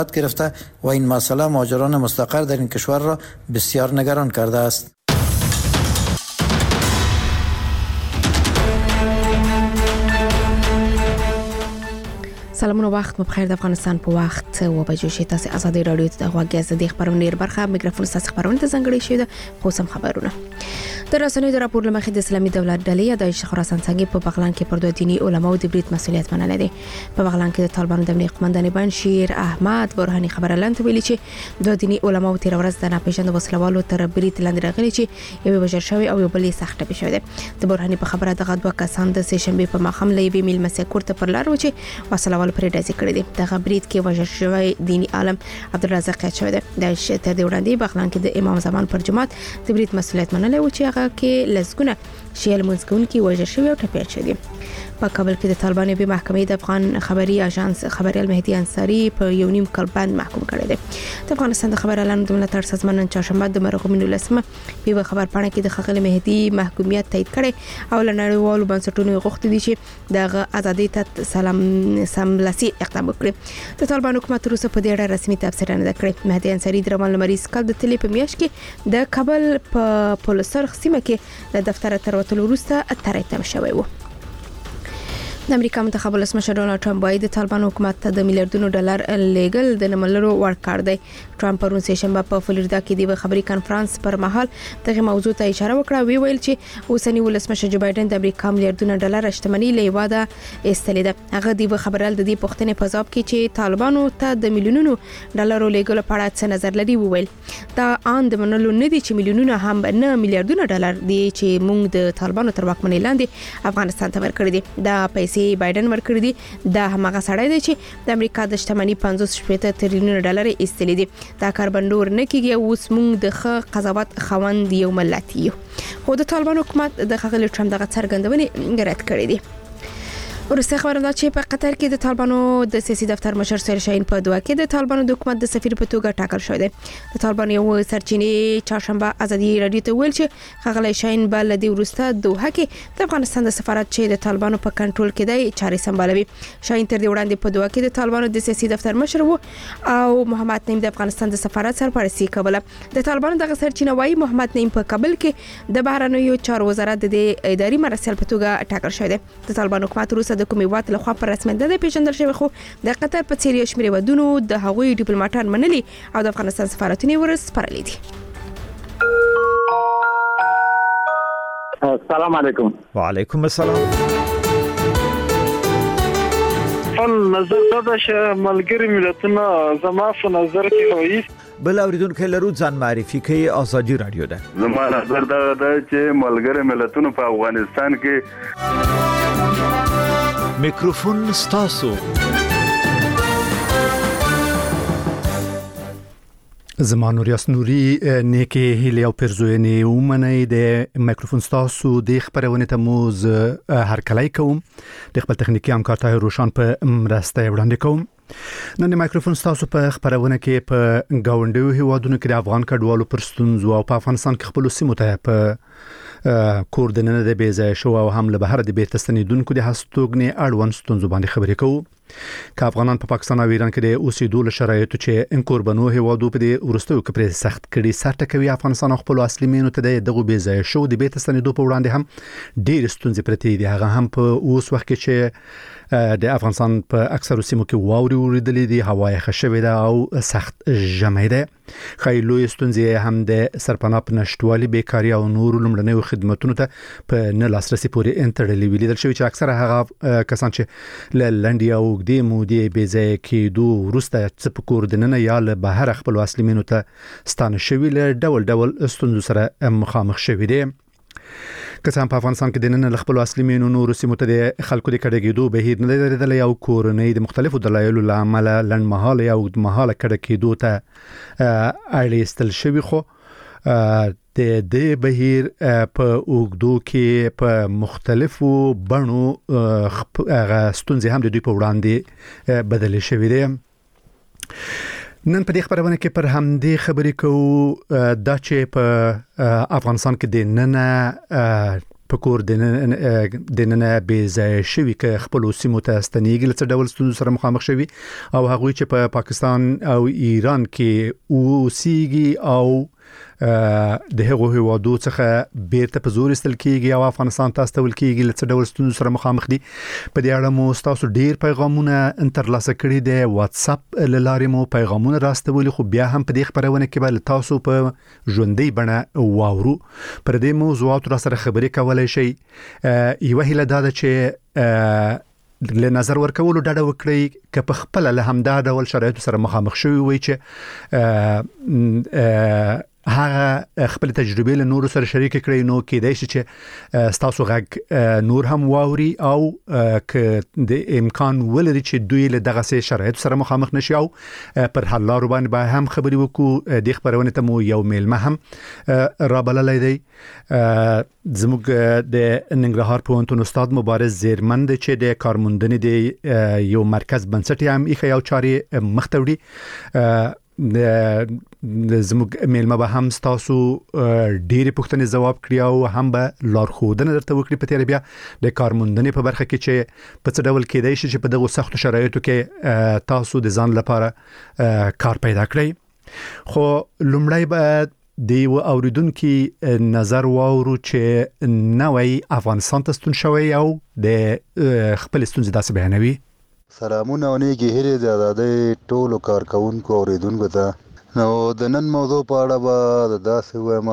گرفته و این مسئله مهاجران مستقر در این کشور را بسیار نگران کرده است. سلامونه وخت مو بخیر. د افغانستان په وخت و بجو شي تاسو ازادي رادیو ته غوږی د خبرونې برخه میکروفون تاسو خبرونه ته ځنګړی شوی د خصوصم خبرونه د رسنیو د راپور لمخې د اسلامي دولت ډلې د خراسان څنګه په بغلان کې پر دوه دینی علماو د بریټ مسولیت منل دي. په بغلان کې د طالبانو د امنیت قومندان بنشیر احمد برهانی خبر اعلان ویلي چې دوه دینی علماو تیر ورځ د ناپېژاندو وسلوالو تر بریټ لاندې راغلي چې یو وژل شوی او یو بل سخت به شوی دی. د برهانی په خبره د غدوه کسان د سه شنبه په مخم لې میل مسکور ته پر لار و چې وسلوال پر ډزې کړې دي. د غبرید کې وژل شوی دینی عالم عبدالرزاق شوی دی. د شته د وړاندې بغلان کې د امام زمان پر جماعت د بریټ مسولیت منل او چې هغه کې لزګونه شیل منځګون کې وژل شوی او ټپي شوی. په کابل کې د طالبانو به محکمې د افغان خبري اژانس خبريال مهدي انصاری په یو نیم کال باندې محکوم کړی دی. د افغانستان د خبر اعلان د ملاتړ سازمان نن چهارشنبه د مرغومینو لسمه په خبر پاڼه کې د خغل مهدي محکومیت تایید کړي او لنړیوالو بنسټونو غوښتي دي چې د ازادي ته سملاسي اقدام وکړي. د طالبان حکومت روسه په دې اړه رسمي تفسیر نه کړی. مهدي انصاری د روان لمریز کال د تلې په میاشت کې د کابل په پولسر سیمه کې د دفتر تر وتلو وروسته اتریتم شوی و. د امریکا منتخب ولسمشر ډونالد ټرمپ وايي د طالبان حکومت ته د میلیارډونو ډالر لیګل د نملرو ورکړ دی. ټرمپ پرون سه شنبه په فلوریدا کې د خبري کانفرنس پر مهال دغه موضوع ته اشاره وکړه. وی ویل چې اوسنی ولسمشر جو بایدن د امریکا میلیارډونو ډالر شتمنۍ له واده استلید. هغه د خبرال د دې پښتنې په ځواب کې چې طالبانو ته د میلیونونو ډالرو لیګل په اړه څه نظر لري وویل دا ان د منلو نه دي چې میلیونونه هم نه میلیارډونو ډالر دي چې موږ د طالبانو تر واکمنۍ لاندې افغانستان ته ورکړي دي. دا پیسې بایدن ورکړي دي. دا همغه سړی دی چې د امریکا د شتمنۍ 50 تریلیون ډالر ایستلې دي. دا کار بندور نه کیږي. اوس موږ د قضاوت خوند یو ملت یو. خو د طالبان حکومت د خغل ټرمپ دغه څرګندونې رد کړې دي. ورسته خبره ده چې په قطر کې د طالبانو د سیاسي دفتر مشر سهیل شاهین په دوه کې د طالبانو د حکومت د سفیر په توګه ټاکل شوی دی. د طالبانو یو سرچینې چهارشنبه ازادي رادیو ته ویل چې خغل شاهین بل د ورسته دوه کې د افغانستان د سفارت چې د طالبانو په کنټرول کې دی چاري سمبالوي. شاهین تر دې وړاندې په دوه کې د طالبانو د سیاسي دفتر مشر وو او محمد نعیم د افغانستان د سفارت سرپرستی کوله. د طالبانو دغه سرچینه وايي محمد نعیم په کابل کې د بهرنیو چارو وزارت د اداري مرستیال په توګه ټاکل شوی دی. د طالبانو حکومت روسه د کومې وات له خوا پر رسمیت د پیژندل شوی خو د قطر په څیر یو شمېر ودونو د هغوی ډیپلوماټان منلي او د افغانستان سفارتونه ورسپارلي دي. السلام علیکم. وعلیکم السلام. نظر دا چې ملګری ملتونه زما په نظر کې وایي بل اوریدونکو لرو ځان معرفي کوي ازادي رادیو ده. زما نظر دا چې ملګری ملتونه په افغانستان کې میکروفون ستاسو. زما نوریاس نوري نیکی هیلی او پرزوینی ومنی د میکروفون ستاسو د خبرونه ته موز هر کله کوم د خپل تخنیکی همکار روشان په مرسته وړاندې کوم. نن میکروفون ستاسو په خبرونه کې په گاونډیو هیوادونو کې د افغان کډوالو پر ستونزو او په افغانستان کې خپل سیمو ته په کوردننه د بیځای شو او هم له بهر د بیت ستنیدونکو د هستوګنې اړوند ستونزو باندې خبرې کوو. که افغانان په پاکستان او ایران کې د اوسېدو له شرایطو چې ان قربانو هیوادو په دې ورستیو کې پر سخت کړي سرټکوي افغانستان خپل اصلي مینو ته دغه بیځای شو د بیت ستنیدو په وړاندې هم ډېر ستونزې پرتې دي. هغه هم په اوس وخت کې چې د افغانستان په اکثر سیمو کې واوري اوریدلې دي هوا یې خشوي ده او سخت ژمی ده. خایلو ستونزې هم د سرپناه په نشټوالي بیکاری او نور لمړنیو خدماتونو ته په نه لاسرسي پورې انټرلی ویل شوی چې اکثره هغه کسان چې لنډي او د مودي بیځای کېدو ورسته څه په کوردننه یا له بهر خپل اصلي مینو ته ستانه شوی له ډول ستونزو سره مخامخ شوی دي. که څنګه په افغانستان کې د نن خپل اصلي مینو نور سیمو ته د خلکو د کډګېدو بهیر نه لري یو کورنۍ د مختلفو دلایلو لامل لنډمهاله یا اوږدمهاله کډکېدو ته اړ ایستل شوی خو د دې بهیر په اوږدو کې په مختلفو بڼو ستونزې هم د دوی په وړاندې بدلې شوې دي. نن په دې خبرونه کې پر همدې خبرې کوو دا چې په افغانستان کې د نن پکور دننه به ځای شوی که خپل سیمو ته ستنېږي څه ډول ستونزو سره مخامخ شوي او هغوی چې په پاکستان او ایران کې اوسېږي او د هغو هیوادو څخه بیرته په زور ایستل کېږي او افغانستان ته استول کېږي له څه ډول ستونزو سره مخامخ دي. په دې اړه مو ستاسو ډیر پیغامونه ترلاسه کړي دي، واتس اپ له لارې مو پیغامونه راستولي، خو بیا هم په دې خبرونه کې به تاسو په ژوندۍ بڼه واورو. پر دې موضوعاتو را سره خبرې کولای شئ. یوه هیله دا ده چې له نظر ورکولو ډډه وکړئ که په خپله له همدا ډول شرایطو سره مخامخ شوي وي چې هغه خپل تجربه له نورو سره شریک کړئ، نو کېدای شي چې ستاسو غږ نور هم واوري او که د امکان ولري چې دوی له دغه شرایطو سره مخامخ نشي او پر حل لارو باندې به هم خبرې وکړو. د خبرونه ته مو یو میلمه هم رابللی دی، زموږ د ننګرهار پوهنتون استاد مبارز زیرمند چې د کارموندنې د یو مرکز بنسټ هم ایښی او چارې مخ ته وړي. زموږ میلمه به هم ستاسو ډېرې پوښتنې ځواب کړي او هم به لارښودنه درته وکړي په تېره بیا د کارموندنې په برخه کې چې په څه ډول کېدای شي چې په دغو سختو شرایطو کې تاسو د ځان لپاره کار پیدا کړئ. خو لومړی به د یو اوریدونکي نظر واورو چې نوی افغانستان ته ستون شوی او د خپل ستونزې داسې بیانوي. سلامونه او نیکی هیلې د آزادۍ ټولو کارکوونکو او اوریدونکو ته. نو د نن موضوع په اړه به داسې وایم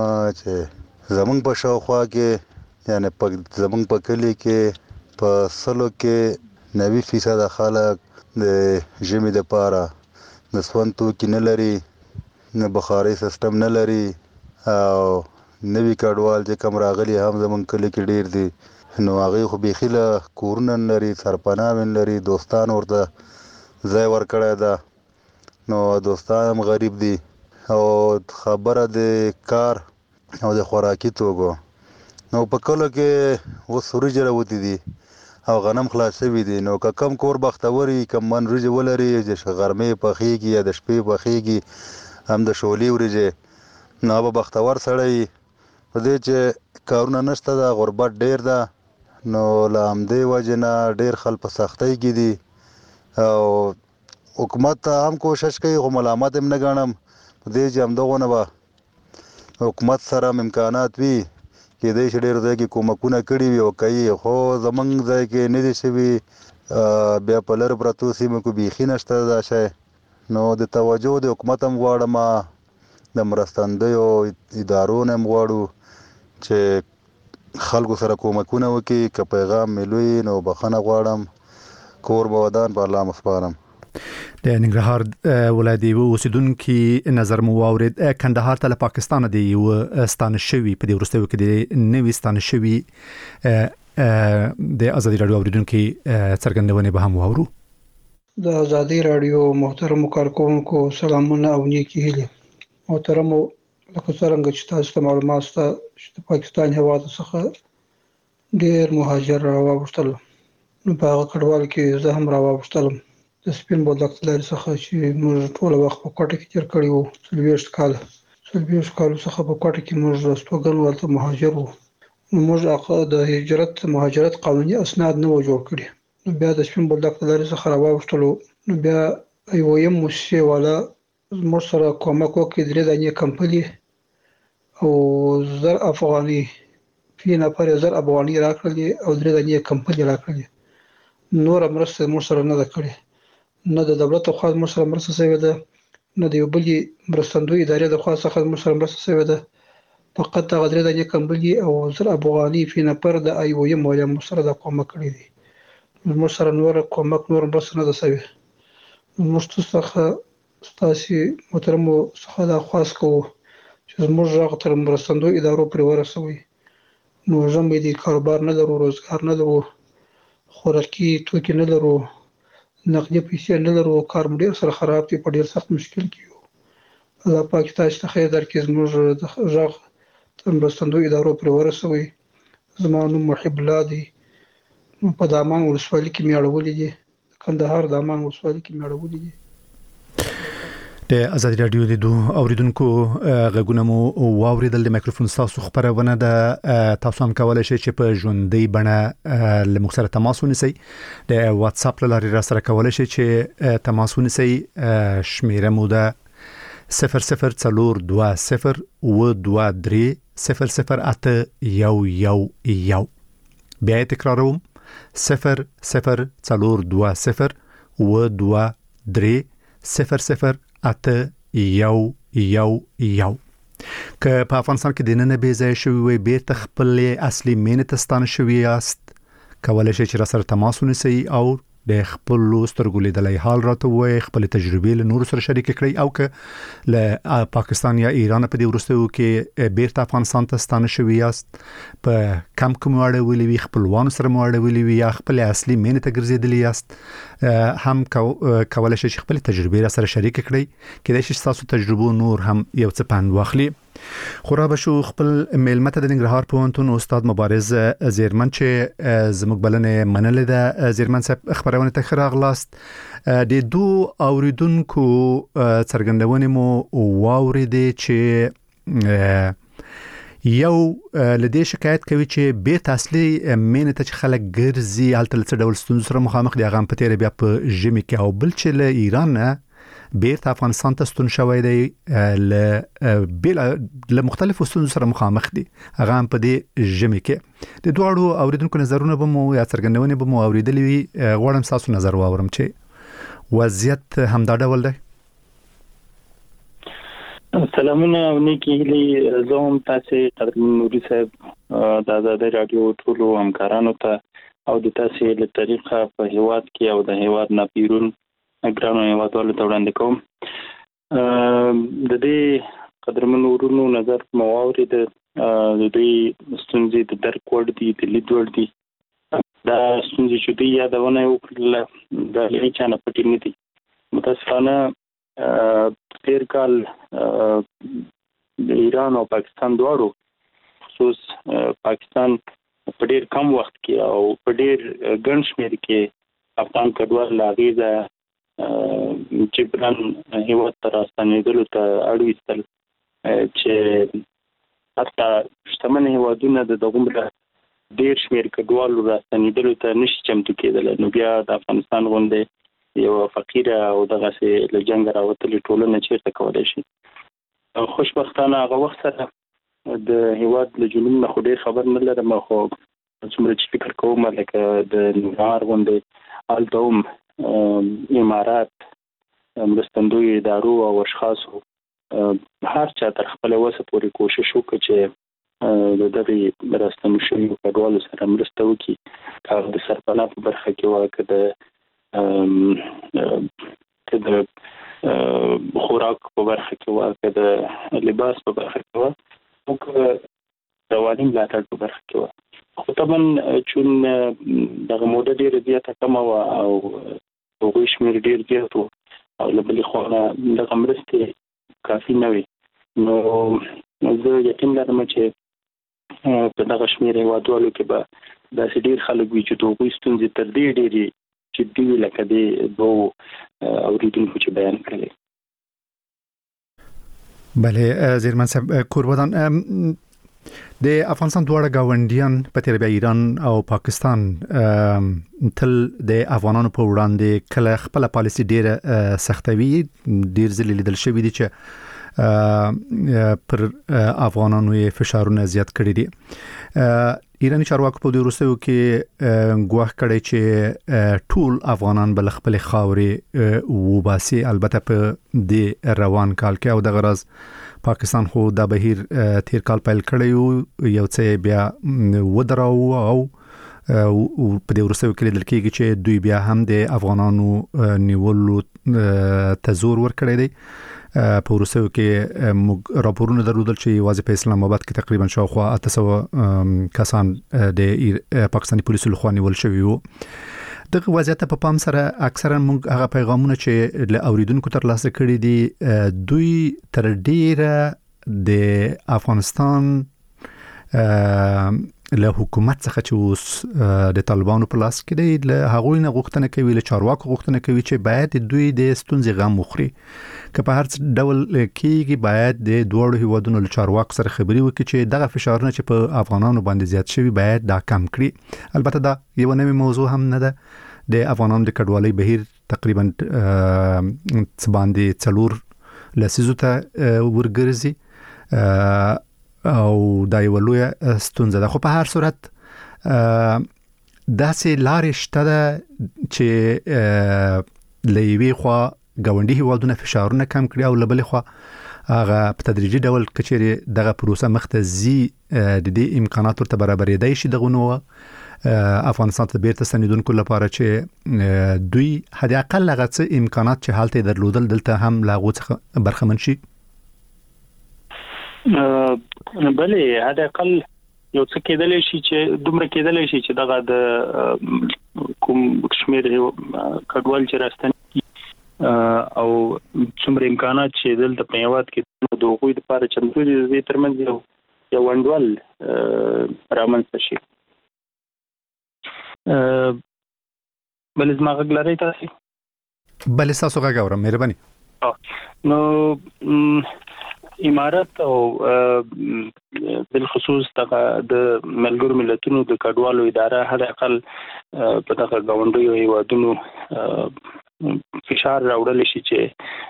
چې زمونږ په شاوخوا کې یعنی زمونږ په کلي کې په 100 کې 90% خلک د ژمي دپاره د سون توکي نه لري، نه بخاري سیستم نه لري او نوي کډوال چې کم راغلي هم زمونږ کلي کې ډیر دي. نو هغه خو بیخي له کورونه لري، سرپناه لري، دوستان ورته ځای ورکړی ده، نو دوستان هم غریب دي او خبره د کار او د خوراکي توکو. نو په کلو کې اوس وریجې راوتې دي او غنم خلاص شوي دي. نو که کم کور بختوري کم من وریجې ولري چې غرمې پخېږي یا د شپې پخېږي هم د شولې وریجې، نو به بختور سړی په دې چې کارونه نشته ده، غربت ډیر ده، نو له همدې وجې نه ډېر خلک په سختۍ کې دي او حکومت هم کوشش کوي خو ملامت هم نه ګڼم په دې چې همدغو نه به حکومت سره هم امکانات وي، کېدای شي ډېر ځای کې کومکونه کړي وي او کوي، خو زموږ ځای کې نه دي شوي. بیا په لرې پرتو سیمو کې بیخي نشته دا شی. نو د توجه د حکومت هم غواړم، د مرستندویو ادارو نه هم غواړو چې خلکو سره کومکونه وکړي. که پیغام ملوي نو بخښنه غواړم، کور به ودان په الله مسپارم. د ننګرهار ولایت یو اوسیدونکي نظر مو واورید. کندهار ته له پاکستان دی یو ستانه شوی په دې وروستیو کې د نوي ستانه شوی د ازادي رادیو اوریدونکي څرګندونې به هم واورو. د ازادي رادیو محترم کارکونکو سلامونه او نیکی هیلې. محترمو لکه څرنګه چې تاسو ته معلومات شته چې د پاکستان هېواد څخه ډېر مهاجر راووښتل، نو په هغه کډوال کې زه هم راووښتلم. د سپین بولدک لارې څخه چې موږ ټوله وخت په کوټه کې تېر کړی وو، 40 کالو څخه په کوټه کې موږ استوګن ولته مهاجر وو. نو موږ د مهاجرت قانوني اسناد نه و جوړ کړي. نو بیا د سپین بولدک لارې څخه راووښتلو، نو بیا IOM موسسې والا زموږ سره کومک وکړي. 3 دانې کمپنۍ او 1000 افغاني فی نفر 1000 افغاني راکړلې او 3 دانې کمپنۍ راکړلې. نور مرسته موږ سره نه ده کړې، نه د دولت خوا موږ سره مرسته شوې ده، نه د یو بلې مرستندوی ادارې د خوا څخه موږ سره مرسته شوې ده. فقط هغه 3 دانې کمپنۍ او 1000 افغاني فی نفر د IOM والا موږ سره د کومک کړی دي. موږ سره نور کومک نور مرسته نه ده شوې. موږ څخه ستاسو محترمو څخه دا خواست کوو چې زموږ غږ تر مرستندوی ادارو پورې ورسوي. نو ژمی دی، کاروبار نه لرو، روزګار نه لرو، خوراکي توکي نه لرو، نقدي پیسې نه لرو، کار مو ډېر سره خراب دی، په ډېر سخت مشکل کې یو. الله پاک تاسو ته خیر درکړي، زموږ د غږ تر مرستندوی ادارو پورې ورسوي. زما نوم محب الله دی، په دامان ولسوالۍ کې مې اړولې دي، کندهار دامان ولسوالۍ کې مې اړولې دي. د ازادي رادیو د اوریدونکو غږونه مو واوریدل. د میکروفون تاسو خبرونه د تاسو هم کولای شئ چې په ژوندۍ بڼه له مخ سره تماس ونیسئ. د واتس اپ له لارې را سره کولای شئ چې تماس ونیسئ. شمیره مو ده 0042 و23 00811. بیا تکراروم 0042 و23 00811. که په افغانستان کې د نن به ځای شوی وي بیرته خپل اصلي مینه ته ستانه شوی یاست، کولای شئ چې را سره تماس ونیسئ او د خپل سترګو لیدلای حال راته وایي، خپل تجربې له نور سره شریک کړئ. او که له پاکستان یا ایران په دې وروستیو کې بیرته افغانستان ته ستانه شوی یاست، په کم واړه ولې وي خپلوان سره واړه ولې وي یا خپل اصلي مینه ته ګرځېدلی یاست، هم کولای شئ چې خپل تجربې را سره شریک کړئ. کله چې تاسو تجربه نور هم یو څه پند واخلي. خورا بشو خپل میلمه ته د ننګرهار پوهنتون استاد مبارز زیرمن چې زموږ بلنه منلې ده. زیرمن صاحب خبرونه ته راغلاست. د دو اوریدونکو څرګندونه مو واوریدې چې یو لدې شکایت کوي چې به اصلي مینه ته خلک ګرځي التل څه ډول ستونزې سره مخامخ دي، هغه په تیر بیا په ژمي کې، او بل چې له ایران بیرته افغانستان ته ستون شوی دی له مختلفو ستونزو سره مخامخ دي، هغه هم په دې ژمي کې. د دواړو اوریدونکو نظرونه به مو یا څرګندونې به مو اوریدلې وي. غواړم تاسو نظر واورم چې وضعیت همدا ډول دی. سلامونه او نیکی هیلې زوم تاسو قدرمن نوري صاحب د آزادۍ رادیو ټولو همکارانو ته او د تاسو له طریقه په هیواد کې او د هیواد نه بیرون ګرانو هیوادوالو ته وړاندې کوم. د دې قدرمن ورونو نظر مو اورید. د دې ستونزې د درک وړ دي، د لید وړ دي. دا ستونزې چې دوی یادونه وکړل د هیڅ نه پټې نه دي. متاسفانه تیر کال د ایران او پاکستان دواړو، خصوص پاکستان په ډېر کم وخت کې او په ډېر ګڼ شمېر کې افغان کډوال له هغې ځایه جبران هیواد ته راستنېدلو ته اړ ویستل چې حتی شتمن هیوادونه د دغومره ډېر شمېر کډوالو راستنېدلو ته نشي چمتو کېدلی. نو بیا د افغانستان غوندې یو فقیره او دغسې له جنګه راوتلې ټولنه چېرته کولی شي؟ خوشبختانه هغه وخت سره د هیواد له جنوب نه خو ډېر خبر نه لرم، خو څومره چې فکر کوم لکه د ننګرهار غوندې هلته هم امارات مرستندوی ادارو او اشخاصو هر چا تر خپل وسه پورې کوشش وکړي چې د دغې راستنو شویو کډوالو سره مرسته وکړي، که د سرپناه په برخه کې وه، که د خوراک په برخه کې وه، که د لباس په برخه کې وه، او که رواني ملاتړ په برخه کې وه. خو طبعا چون دغه موده ډېره زیاته کمه وه او هغوی شمېر ډېر زیات و او له بلې خوا نه دغه مرستې کافي نه وي، نو زه یقین لرم چې په دغه شمېر هیوادوالو کې به داسې ډېر خلک وي چې د هغوی ستونزې تر دې ډېرې جدي وي لکه دې دوو اوریدونکو چې بیان کړی. بله زیرمن صاحب کوربدان، د افغانستان دواړه گاونډیان په تیر بیا ایران او پاکستان تل د افغانانو په وړاندې کله خپل پالیسي ډیره سختوي. ډیر ځله لیدل شوی دي چې پر افغانانو یې فشارونه زیات کړی دي. ایرانی چارواکو په دې وروستیو کې ګواښ کړی چې ټول افغانان بل خپل خاورې وباسي. البته په دې روان کال کې او د غرض پاکستان خو دا بهیر تیر کال پیل کړی یو څه بیا ودراو او په دې وروستیو کې لیدل کېږي چې دوی بیا هم د افغانانو نیولو ته زور ورکړی دی. په وروستیو کې راپورونه درلودل چې یوازې په اسلام آباد کې تقریبا شاوخوا 800 کسان د پاکستاني پولیسو لخوا نیول شوي وو. دغه وضعیت په پام سره اکثرا موږ هغه پیغامونه چې له اوریدونکو ترلاسه کړي دي دوی تر ډیره د افغانستان له حکومت څخه چې اوس د طالبانو په لاس کې دی له هغوی نه غوښتنه کوي له چارواکو غوښتنه کوي چې باید دوی د ستونزې غم وخوري که په هر ډول کېږي باید د دوړو هیوادونو له چارواکو سره خبري وکړي چې دغه فشارونه چې په افغانانو باندې زیات شوي باید دا کم کړي. البته دا یو نوې موضوع هم نه ده. د افغانانو د کډوالۍ بهیر تقریبا باندې 4 لسیزو ته ورګرځي او دا یو لوی ستونزه ده. خو په هر صورت داسې لارې شته چې لېوي خو غونډي هیوادونه فشارونه کم کړي او لبلې خو هغه په تدریجي ډول کچېره دغه پروسه مختزي د دې امکانات ورته برابرېدای شي دغه نو افغانستان ته بیرته ستنیدونکو لپاره چې دوی حد اقل هغه څه امکانات چې حالت درلودل دلته هم لاغو څخه برخمن شي. بلې حد اقل یو څه کېدلی شي چې دومره کېدلی شي چې دغه د کوم کشمیر کډوال چې راستني او څومره امکانات چې دلته په یواد کې د هغوی لپاره چمتو دي د ترمنځ یو وندول رامنځته شي. بل زما غږ لري تاسو؟ بل تاسو غږ اورم مهرباني. نو امارات او بالخصوص د ملګرو ملتونو د کډوالو اداره حد اقل په دغه غونډو هیوادونو فشار راوړل شي چې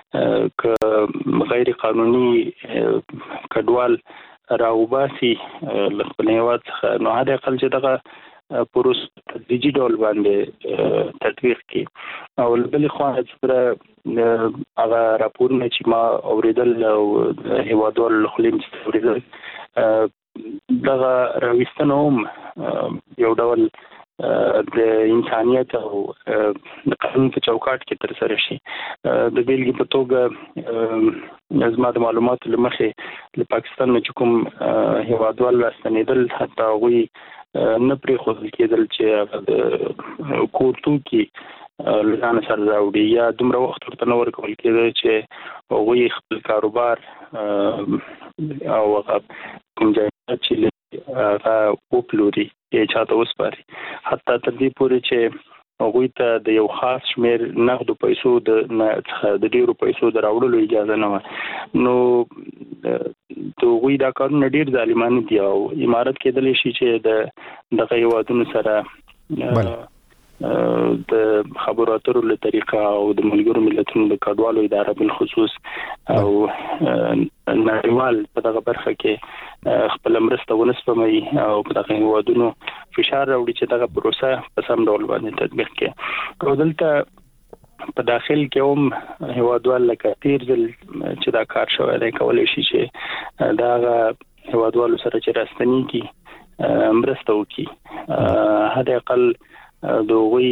غیر قانوني کډوال راوباسي خپل هیواد څخه. نو حد اقل چې دغه پروس تدریجي ډول باندې تطبیق کی او بل خو سره هغه راپورونه چې ما اوریدل او هیوادوال خلیم اوریدل دغه راوستنوم یو ډول د انسانيت او د قانون په چوکاټ کې تر سره شي. د بیلګې په توګه زما د معلوماتو لمخې له پاکستان نه کوم هیوادوال راستنیدل حتی غوي نه پرې خو کېدل چې د کورتو کې لږه سره راوړي یا دومره وخت ورته نه ورکول کېدل چې غوي خپل کاروبار او کوم ځای چې هغه وپلوري چې چاته وسپاري حتی تر دې پورې چې هغوی ته د یو خاص شمیر نقد پیسو د ډیرو پیسو دراوړلو اجازه نه و. نو دوی دا کارونه ډیر ظالمانه دي او امارات کېدلی شي چې د هیوادونو سره د خبرو اترو له طریقه او د ملګرو ملتونو د کډوالو اداره بالخصوص او نړیوال په دغه برخه کې خپل مرسته ونسپمي او په دغه هیوادونو فشار راوړي چې دغه پروسه په سم ډول باندې تطبیق کړي. او دلته په داخل کې هم هیوادوال لکه تیر ځل چې دا کار شوی دی کولای شي چې دا هیوادوالو سره چې راستني کی مرسته وکړي هدا اقل دوی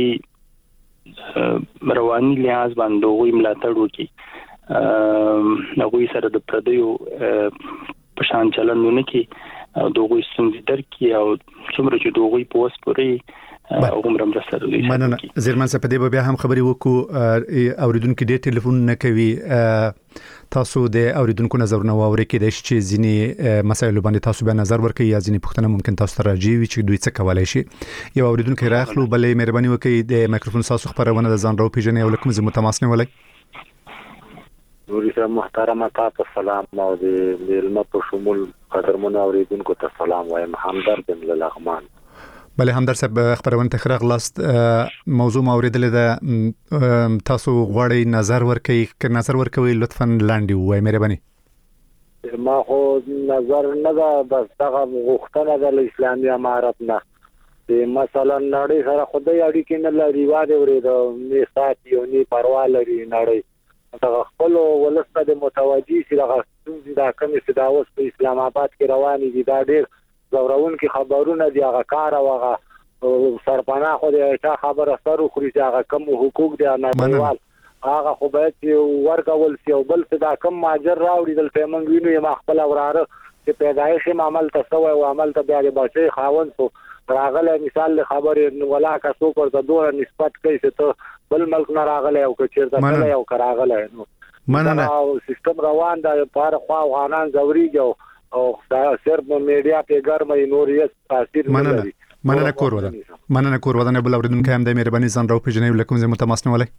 رواني لحاظ باندې دوی ملاتړ وکړي نوې سره د پردیو په شان چلندونه کې دوی څنګه درکې او څومره چې دوی په وسپوري عمر مرسته لري. مننه زیرمن څه په دې بیا هم خبري وکړو اوریدونکو دې ټلیفون نه کوي تاسو د اوریدونکو نظرونه واوري کې د شي ځینی مسایل باندې تاسو به نظر ورکړئ یا ځینی پوښتنه ممکن تاسو ته راځي چې دوی څه کولای شي. یو اوریدونکو راخلو بلې مهرباني وکړئ د مایکروفون تاسو خبرونه د ځان راو پیژنې او لکه زموږ تماس نه ولای. نوري صاحب محترمه تاسو سلام او د علم په شمول قدرمن اوریدونکو ته سلام وایم. همدرد بن لغمان. بله همدرد صاحب خبرونه تخریغ لاست موضوع اوریدل ده تاسو غواړئ نظر ورکړئ که نظر ورکوي لطفا لاندې وای مهرباني. ما خو نظر نه ده بس دغه غوښتنه د اسلامي امارت نه مثلا نړۍ سره خدای اړیکې نه لري واده ورېده نه ساتي او نه پروا لري نړۍ دغه خپل ولسته د متوجي چې دغه څنګه دا کمی چې دا اوس په اسلام آباد کې روانې دي دا ډېر زورون کې خبرونه دي هغه کار او هغه سرپناه خو د خبره سره خوري چې هغه کم حقوق دي نړیوال هغه خو باید ورکول شي او بل څه دا کم ماجر راوړي دلته موږ وینو یې خپل وراره چې پیدایش عمل تسوي او عمل ته بیا د بچي خاوند سو راغله مثال خبره ولا کا سو پر د دوه نسبت کوي چې ته بل ملک نه راغله او چې چیرته کله یو کراغله نو مننه سیستم روان دا پر خوا افغانان زوريږي او صرف میډیا په ګرمه نور یې تاثیر نه لري. مننه کور ودانه بل اوریدونکو هم د مهرباني ځان راو پیژنې لکه زموږ تماس نه ولای.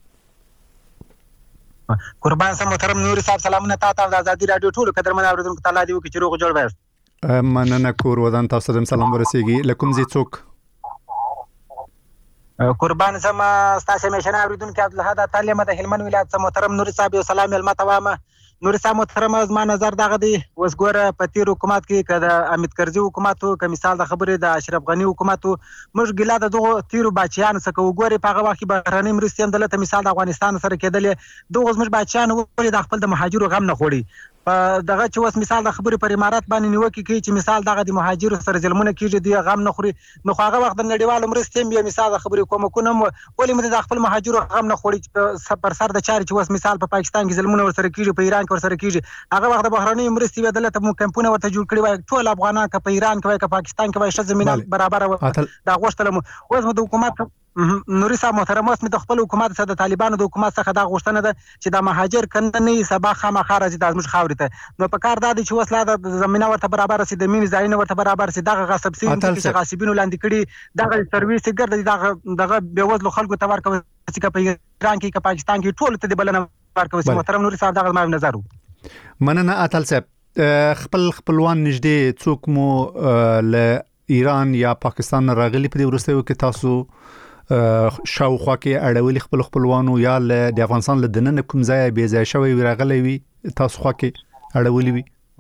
قربان سم محترم نوري صاحب سلامونه تاسو د ازادي رادیو ټول قدرمن اوریدونکو تعالی دی وکړي چې روغ جوړ وایي. مننه کور ودان تاسو ته سلام ورسیږي. لکم زی څوک قربان سم تاسو مشنه اوریدونکو عبدالحد تعالی مده هلمند ولایت سم محترم نوري صاحب یو سلام المتوامه. نوري صاحب محترم از ما نظر دغه دی اوس ګوره په تیر حکومت کې کده امید کرزي حکومت که مثال د خبرې د اشرف غنی حکومت موږ ګیلا د دغه تیرو بچیان څخه وګوري په هغه وخت کې بهرنۍ مرستې هم دلته مثال د افغانستان سره کېدلې دغه زموږ بچیان وګوري د خپل د مهاجرو غم نه خوري. دغه چې اوس مثال د خبرې پر امارات باندې نیوکه کوي چې مثال دغه د مهاجرو سره ظلمونه کیږي دی غم نه خوري. نو هغه وخت د نړیوالو مرستې هم مثال د خبرې کومکونه ولې موږ د خپل مهاجرو غم نه خوري پر سر د چاري چې اوس مثال په پاکستان کې ظلمونه ورسره کیږي په ایران کې ورسره کیږي هغه وخت د بهرنۍ مرستې بدلته مو کمپونه ورته جوړ کړي وای ټول افغانان که په ایران کې وای که پاکستان کې وای ش زمينه برابر دا غوښتل مو اوس د حکومت نوري صاحب محترم اوس د خپل حکومت سره د طالبانو د حکومت څخه دا غوښتنه ده چې د مهاجر کنه نه سبا خامخا راځي د ازمش خاورې ته نو په کار دا چې وسلا د زمينه ورته برابر سي د مين ځایونه ورته برابر سي دغه غصب سي چې غاصبینو لاندې کړي دغه سرویس ګرځي دغه بیوزلو خلکو ته ورکوي چې په ایران کې که پاکستان کې ټول ته د بلنه ورکوي. محترم نوري صاحب دغه ما نظر مننه اتل صاحب خپلوان نږدې څوک مو له ایران یا پاکستان راغلي په دې ورستیو کې تاسو شاوخوا کې اړولي خپلوانو یا د افغانستان له دننه کوم ځای به ځای شوی راغلي وي تاسو خوا کې اړولي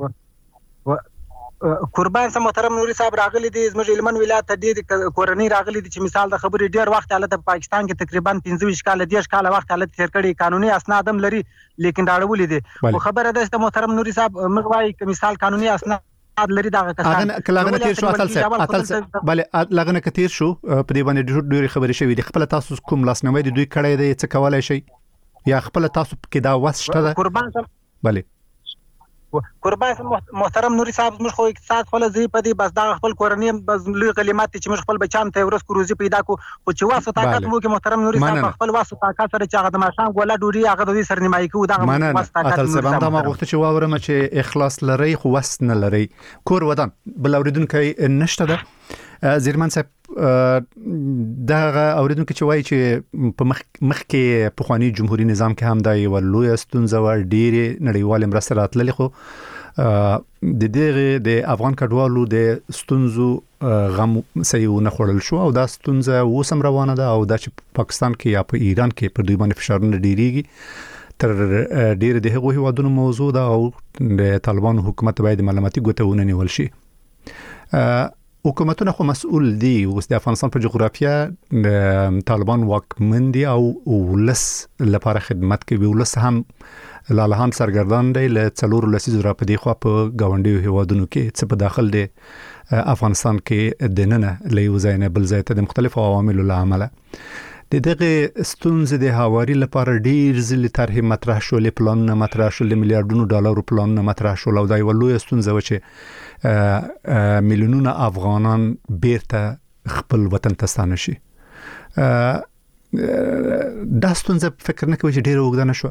وي؟ قربان سم محترم نوري صاحب راغلي دي زموږ هلمند ولایت ته ډېر کورنۍ راغلي دي چې مثال د خبرې ډېر وخت حالت په پاکستان کې تقریبا 15 کال 10 کال وخت حالت تیر کړي قانوني اسناد هم لري لیکن راړولي دي خو خبره ده چې محترم نوري صاحب موږ وايي چې مثال قانوني اسناد لري دا کسان لغنه تیر شو اتل صاحب بله لغنه کتیر شو په دې باندې ډېر خبرې شوې دي خپل تاسو کوم لاسنوي دي دوی کړی دی څه کولای شي یا خپل تاسو کې دا وسته ده قربان سم بله قربان محترم نوري صاحب موږ خو اقتصاد خپل زی په دې بس دا خپل کورنۍ بس لوی کلمات چې موږ خپل بچان ته ورس کوزي پیدا کو او چې واسه طاقت مو کې محترم نوري صاحب خپل واسه طاقت سره چې هغه د ماشام ګولا ډوډۍ هغه د دې سرنمایي کو دا واسه طاقت اتل سبا دا ما غوښته چې واورم چې اخلاص لري خو وس نه لري کور ودان بل اوریدونکو نشته ده زیرمن صاحب دا اوریدونکو چې وایي چې په مخ کې په خواني جمهوریت نظام کې هم دا یو لوی ستونزه ور ډیره نړیوال مرسته راتللی خو د دې د افغان کډوالو د ستونزو غم سيو نه خړل شو او دا ستونزه وسم روانه ده او دا چې پاکستان کې یا په ایران کې پر دوی باندې فشارونه ډیریږي تر ډیر د هغو هیوادونو موضوع ده او د طالبانو حکومت باید معلوماتي ګوتونه نیول شي. حکومتونه خو مسؤل دي اوس د افغانستان په جغرافیه طالبان واکمن دي او ولس لپاره خدمت کوي ولس هم لالهان سرګردان دی له څلور لسیزو را په دی خو په گاونډي هیوادونو کې څه په داخل دی افغانستان کې د ننه له یو ځای نه بل ځای ته د مختلفو عواملو له امله د دغه ستونزې د هواري لپاره ډیر ځلې طرحې مطرح شولې پلانونه مطرح شولې میلیارډونو ډالرو پلانونه مطرح شول او دا یو لوی ستونزه و چې میلیونونه افغانان بیرته خپل وطن ته ستانه شي. دا ستونزه فکر نه کوي چې ډیره وګدانه شو؟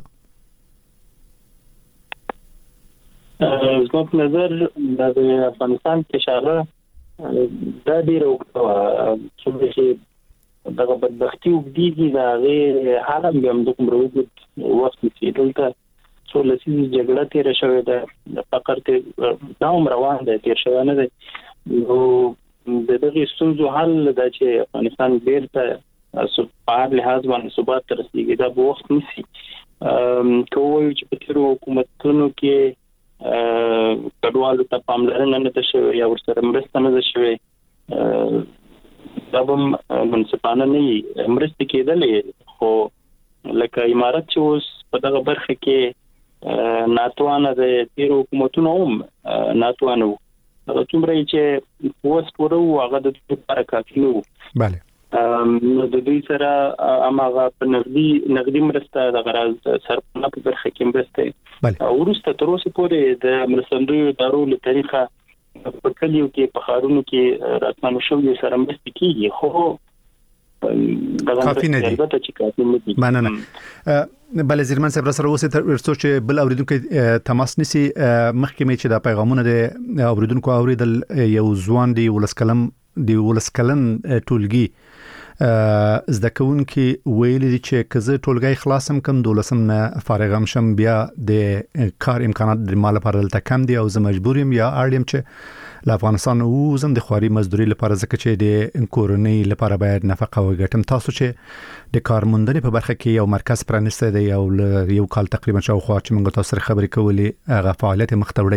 زما په نظر د افغانستان کې شاله دا ډیره وګدانه چې دغه بدبختی وګړي دا غي حالم هم د کوم وروګ وخت کې دلته څو لسیزې جګړه تیر شوې ده فقر ته دا روان ده تیر شوی نه ده نو د دغه ستونزو حل د چې افغانستان بیرته په لحاظ باندې ثبات تر رسیدي دا به وخت نسی کوی چې په تیر حکومتونو کې کډوالو ته پاملرنه نه شوې یا ورسره مرسته نه شوې دا به منصفانه نه مرسته کېدلې خو لکه امارات چې اوس په دغه برخه کې ناتوانه د تیر حکومتونو هم ناتوانه وو څومره چې پوسټ ورو هغه د لپاره کافي نه وو بله د دوی سره اماغه په نقدي مرسته د غراض سرپنه په برخه کې مرسته ورسته تر اوسه پورې د مرستندوی ادارو له طریقه په کلیو کې په خارونو کې راتمنو شو سره مرسته کیږي خو کافي نه دي البته چې کافي نه دي. مننه. بل زیرمن صاحب سره اوسه ترڅو چې بل اوریدونکو تماس نسی مخکمه چې د پیغامونه د اوریدونکو اوریدل یو ځوان دی ولسکلن ټولګي زده کوونکي ویل دي چې کزه ټولګي خلاصم کم دولسم نه فارغم شم بیا د کار امکانات د مال لپاره دلته کم دي او زه مجبورم یا اړم چې له افغانستان وزم د خواري مزدوري لپاره ځکه چې د کورنۍ لپاره باید نفقه وګټم. تاسو چې د کارموندنې په برخه کې یو مرکز پرانسته دی یو کال تقریبا شاوخوا چې موږ تاسو سره خبرې کولې هغه فعالیت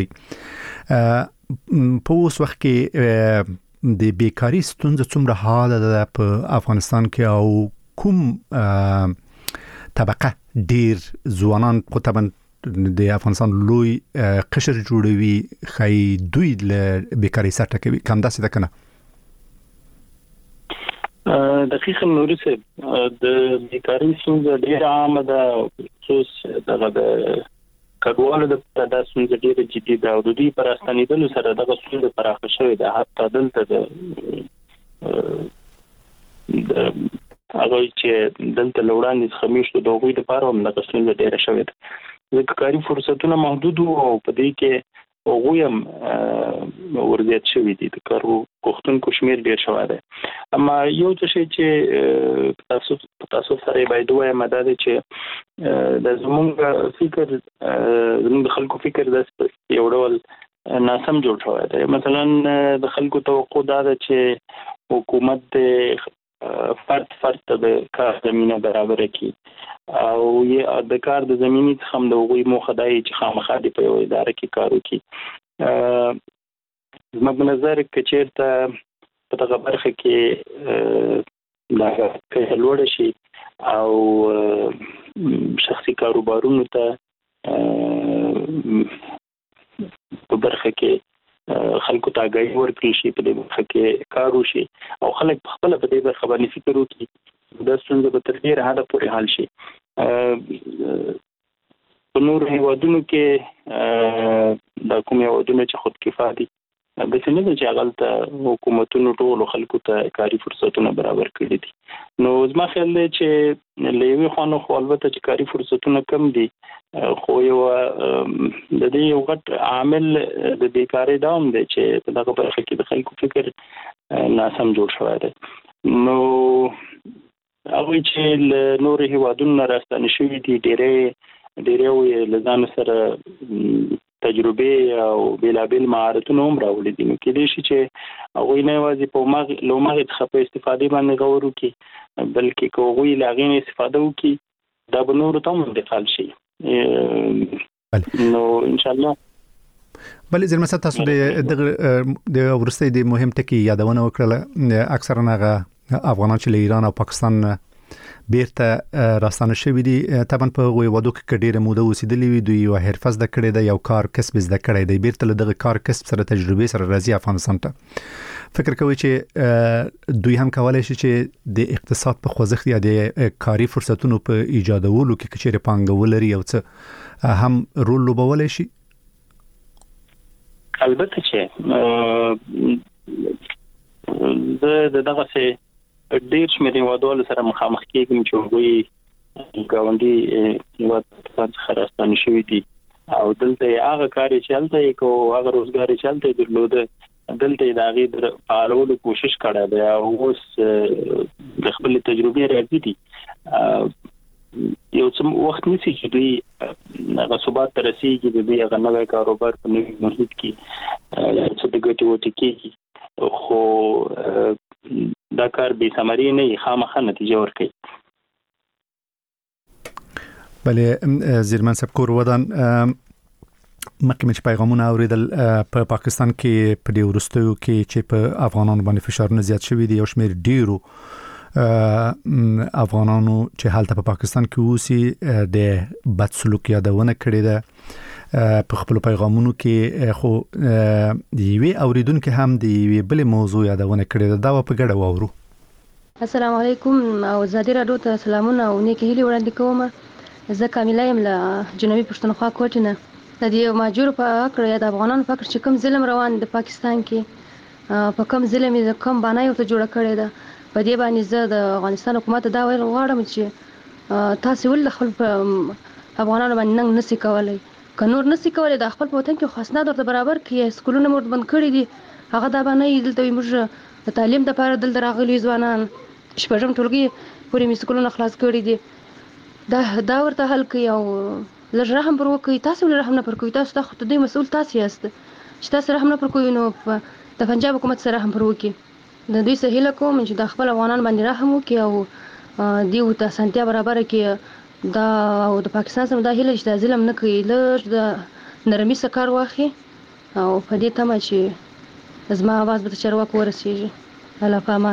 مختوړی په اوس وخت کې د بیکاری ستونزه څومره حاله ده په افغانستان کې او کوم طبقه ډیر ځوانان خو طبعا د افغانستان لوی قشر جوړوي خای دوی له بیکاری سره ټکوي کم داسې ده کنه؟ دقیقاً نوري صاحب د بیکاری ستونزه ډیره عامه ده خصوص دغه د کډوالو د ستونزه ډیره جدي ده او د دوی پر استنیدلو سره دغه ستونزه پراخه شوې ده. حتی دلته د هغه چې دلته لوړاندې خمیشتو د هغوی لپاره هم دغه ستونزه ډیره شوې ده ځکه کاري فرصتونه محدود او په دې کې هغوی هم ورزیات شوي دي د کار غوښتونکو شمېر ډېر شوی دی. اما یو څه شی چې تاسو سره باید ووایم دا دی چې د زموږ فکر زموږ د خلکو فکر داسې یو ډول ناسم جوړ شوی دی. مثلا د خلکو توقع دا ده چې حکومت د فرد ته د کار زمینه برابر کړي او د کار د زمینی څخه هم د هغوی موخه دا چې خامخا دې په یو اداره کې کار وکړي. زما په نظر که چېرته په دغه برخه کې دا کچه لوړه شي او شخصي کاروبارونو ته په برخه کې خلکو ته آګاهي ورکړل شي په دې برخه کې کار وشي او خلک په خپله په دې برخه باندې فکر وکړي دا ستونزه به تر ډېره حده پورې حل شي. په نورو هیوادونو کې دا کوم هیوادونه چې خودکفا دي داسې نه ده چې هغلته حکومتونو ټولو خلکو ته کاري فرصتونه برابر کړي دي. نو زما خیال دی چې له یوې خوا نه خو البته چې کاري فرصتونه کم دي خو یو د دې یو غټ عامل د بیکارۍ دا هم دی چې په دغه برخه کې د خلکو فکر ناسم جوړ شوی دی. نو هغوی چې له نورو هیوادونو نه راستانه شوي دي ډېری یې له ځان سره تجربه او بېلابېل مهارتونه هم راوړي دي. نو کېدای شي چې هغوی نه یوازې له هماغې څخه په استفادې باندې غور وکړي بلکې که هغوی له هغې نه استفاده وکړي دا به نورو ته هم انتقال شي. نو انشاءالله بلې زلمه صاحب تاسو د وروستۍ د مهم ټکي یادونه وکړله اکثرا هغه افغانان چې له ایران او پاکستان بیرته راستانه شوي دي طبعا په هغوی وادو کې ډېره موده اوسېدلي وي دوی یو حرفه زده کړې ده یو کار کسب زده کړی دی بیرته له دغه کار کسب سره تجربې سره راځي افغانستان ته فکر کوي چې دوی هم کولی شي چې د اقتصاد په خوځښت یا د کاري فرصتونو په ایجادولو کې که چیرې پانګه ولري یو څه هم رول لوبولی شي؟ البته چې زه د دغسې ډېر شمېر هیوادوالو سره مخامخ کېږم چې هغوی ګاونډي هیواد څخه راستانه شوي دي او دلته یې هغه کار چې هلته یې کو هغه روزګار چې هلته یې درلوده دلته یې د هغې د فعالولو کوشش کړی دی او اوس د خپلې تجربې راځي دي. یو څه وخت نیسي چې دوی هغه ثبات ته رسېږي د دوی هغه نوی کاروبار په نوي محیط کې یو څه د ګټې وټې کېږي خو دا کار بې ثمرې نه وي خامخا نتیجه ورکوي. بله زیرمن صاحب کور ودان مخکې مې چې پیغامونه اوریدل په پاکستان کې په دې وروستیو کې چې په افغانانو باندې فشارونه زیات شوي دي یو شمېر ډیرو افغانانو چې هلته په پاکستان کې اوسي د بد سلوک یادونه کړې ده په خپل پیغامونو کې خو د یوې اوریدونکو هم د یوې بلې موضوع یادونه کړې ده دا په ګډه واورو. السلام علیکم او زادی راډیو ته سلامونه او نیکې هیلې وړاندې کوم. زه کامله یم له جنوبي پښتونخوا کوټې نه. د دې مهاجرو په اړه یا د افغانانو په اړه چې کوم ظلم روان د پاکستان کې په کوم ظلم یې کوم باندې ورته جوړه کړې ده په دې باندې زه د افغانستان حکومت ته دا ویل غواړم چې تاسو ول خپل افغانانو باندې ننګ نسی کولای که نور نسی کولای د خپل وطن کې خو اسناد ورته برابر کړي سکولونه مو بند کړي دي هغه دا باندې دلته موږ د تعلیم لپاره دلته راغلي ځوانان شپږم ټولګي پورې می سکولونه خلاص کړي دي دا ورته حل کوي او لږ رحم پر وکړي تاسو ولې رحم نه پر کوي تاسو ته خو دې مسؤل تاسو یاست چې تاسو رحم نه پر کوي نو د پنجاب حکومت سره رحم پر وکړي د دوی سه هیله کوم چې د خپل افغانان باندې رحم وکړي او دیو ته سنتیا برابر کړي دا او د پاکستان سره دا هیله چې د ظلم نه کوي لږ د نرمي سکار واخی او په دې تمه چې زما आवाज به چرواک ورسیږي الله پامان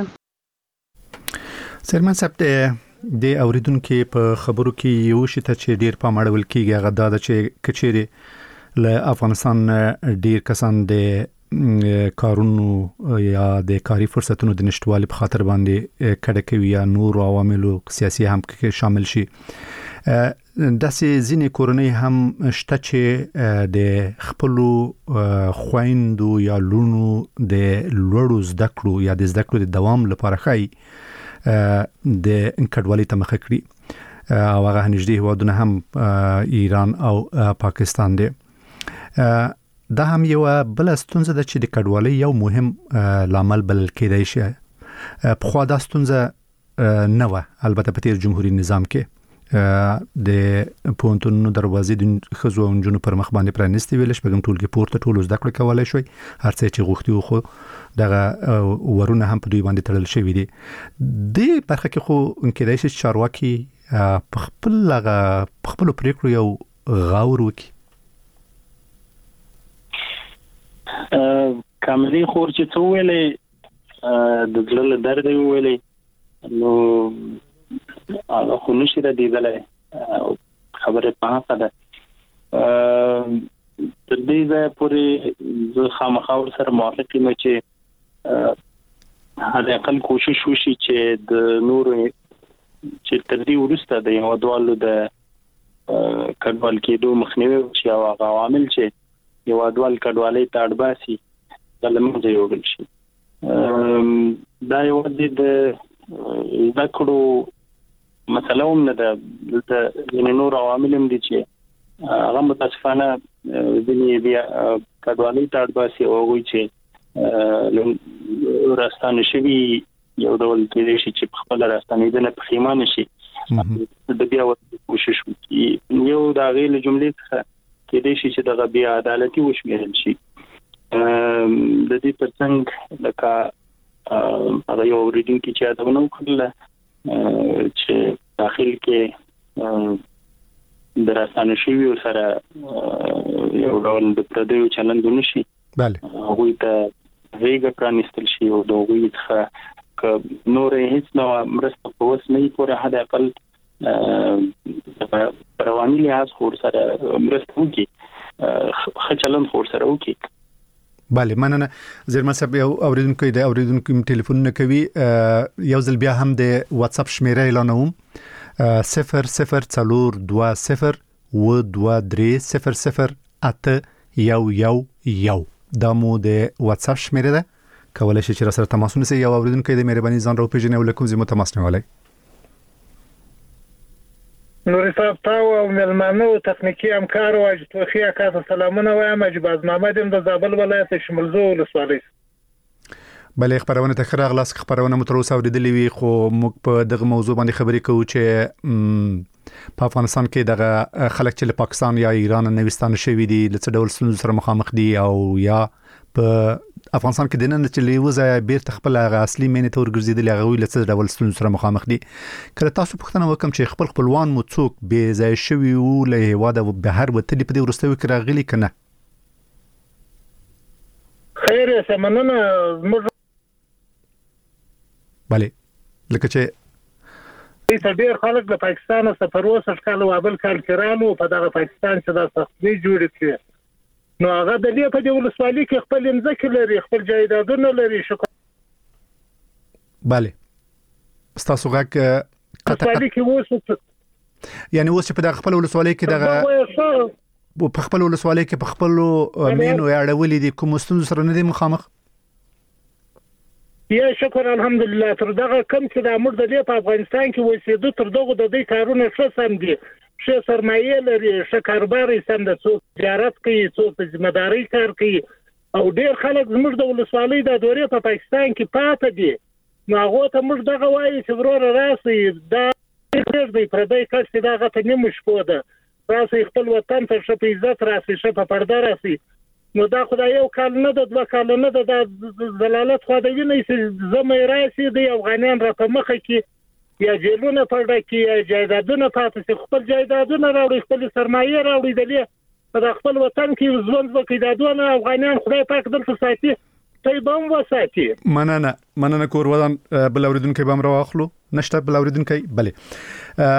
سرمن صاحب د اوریدونکو په خبرو کې یو شی ته چې ډیر پامړول کیږي هغه دا چې کچېره له افغانستان ډیر کسان د کارونو یا د کاری فرصتونو د نشټوالي په خاطر باندې کډه کوي یا نور عواملو سیاسي هم کې شامل شي داسې ځینې کورنۍ هم شته چې د خپل خويندو یا لونو د لوړو زده کړو یا د زده کړو د دوام لپاره خای د انکډوالي ته مخه کړی او هغه نږدې هوادونه هم ایران او پاکستان دي دا هم یو بل ستونزه ده چې د کډوالۍ یو مهم لامل بلل کېدای شي په خوا دا ستونزه نه و البته په تیر جمهوریت نظام کې د پونتونو دروازې د خزو او جنونو پر مخ باندې پرانستې ویل شپږم ټولګي پورته ټول زده کړې کولای شوی هر څه چې غوښتي خو دغه ورونه هم په دوی باندې تړل شوی دي د برخه کې خو انکدای شي چارواکي په خپل پریکړو یو غاور وکي کامري خور چې څو ویلې د ځل درد ویلې نو هغه خو نشي را دیدلای خبره په هغه ده تر دې ځای پورې زه خامخاور سره موافق یم چې هغه اقل کوشش وشي چې د نور چې تر دې ورسته د یو ډول د کډوال کېدو مخنیوي چې هغه عوامل چې یو ډول کډوالۍ ته اړباسي د لمنځه یوړل شي دا یو د ذکرو مثلا هم نه ده د نور عوامل هم دي چې هغه متاسفانه ځینې بیا کډوالۍ ته اړباسي او وایي چې راستانه شوي یو ډول کېدای شي چې خپل راستانېدنه پښیمانه شي د بیا کوشش وکړي یو د هغې له جملې څخه کېدای شي چې دغه بیا عدالتي وشمېرل شي د دې ترڅنګ لکه هغه یو اوریدونکي چې یادونه وکړله چې داخل کې د راستانه شوي سره یو ډول د پردیو چلند ونشي بله هغوی ته ویګه پرانستل شي او د هغوی څخه که نور هیڅ نو مرسته په وس نه پورې حد اقل رواني لحاظ خور سره مرسته وکړي ښه چلند خور سره وکړي بله مننه زیرمن صاحب یو اوریدونکو ټلیفون نه کوي یو ځل بیا هم د واتس اپ شمیره اعلانوم 002023000811 دا مو د واتس اپ شمیره ده کولای شئ چې را سره تماس ونیسئ یو اوریدونکو د مهرباني ځان راو پیژنئ ولکم زمو تماس نیولای نور صاحب تاسو او ملمنو تخنیکی همکار او اجتماعي کاته سلامونه وایم اجباز محمد د زابل ولایت شمولزو ولسوالۍ بلې خبرونه ته خره غلاس خبرونه متروسه اوریدلې وي خو موږ په دغه موضوع باندې خبرې کوو چې په افغانستان کې دغه خلک چې له پاکستان یا ایران نوستان شوي دي د څه ډول ستونزو سره مخامخ دي او یا په افغانستان کې د نن چې لیوزه بیرته خپل اصلي مینه تور ګرځیدل هغه ویل څه ډول ستونزو سره مخامخ دي کله تاسو پوښتنه وکم چې خپلوان مو څوک به ځای شوي او له هواده بهر وتلی په دې ورستوي کې راغلي کنه خیر سمنونه بله لکه چې ډېر خلک د پاکستان سفرو سره وابل کال کرانو په دغه پاکستان چې د سختي جوړ کړي نو هغه د دې په ډول سوالي کې خپل ځکه لري خپل جایدادونه لري شو bale تاسو غاک سوالي کې وسو یعنی اوس په دغه خپل ولسوالۍ کې دغه په خپل ولسوالۍ کې په خپل مینو اړولې دي کوم ستونزې سره نه دي مخامخ یا شکر الحمدلله تر دغه کم چې د امر د په افغانستان کې وسیدو تر دغه د دې کارونه ښه سم دي ښه سرمایه لري ښه کاروبار یې سم د څوک تجارت کوي څوک ذمہداري کار کوي او ډیر خلک زموږ د ولسوالۍ د دورې په پاکستان کې پاتې دي نو هغه ته موږ دغه وایي چې ورور راسي دا ډېر دی پردی کس چې دغه ته نیمه شپه ده راسي خپل وطن ته ښه په عزت راسي ښه په پرده راسي نو دا خدای یو کال نه د دوه کال نه د زلالت خو د ویني چې زمې راسي د افغانان را په مخه کې یا جیلونه پرده کې یا جایدادونه پاتې خپل جایدادونه راوړي خپل سرمایه راوړي د خپل وطن کې ژوند وکړي د دوه افغانان خدای پاک دلته ساتي ته به هم وساتي مننه کور ودان بل اوریدونکو به امر واخلو نشته بل اوریدونکو بله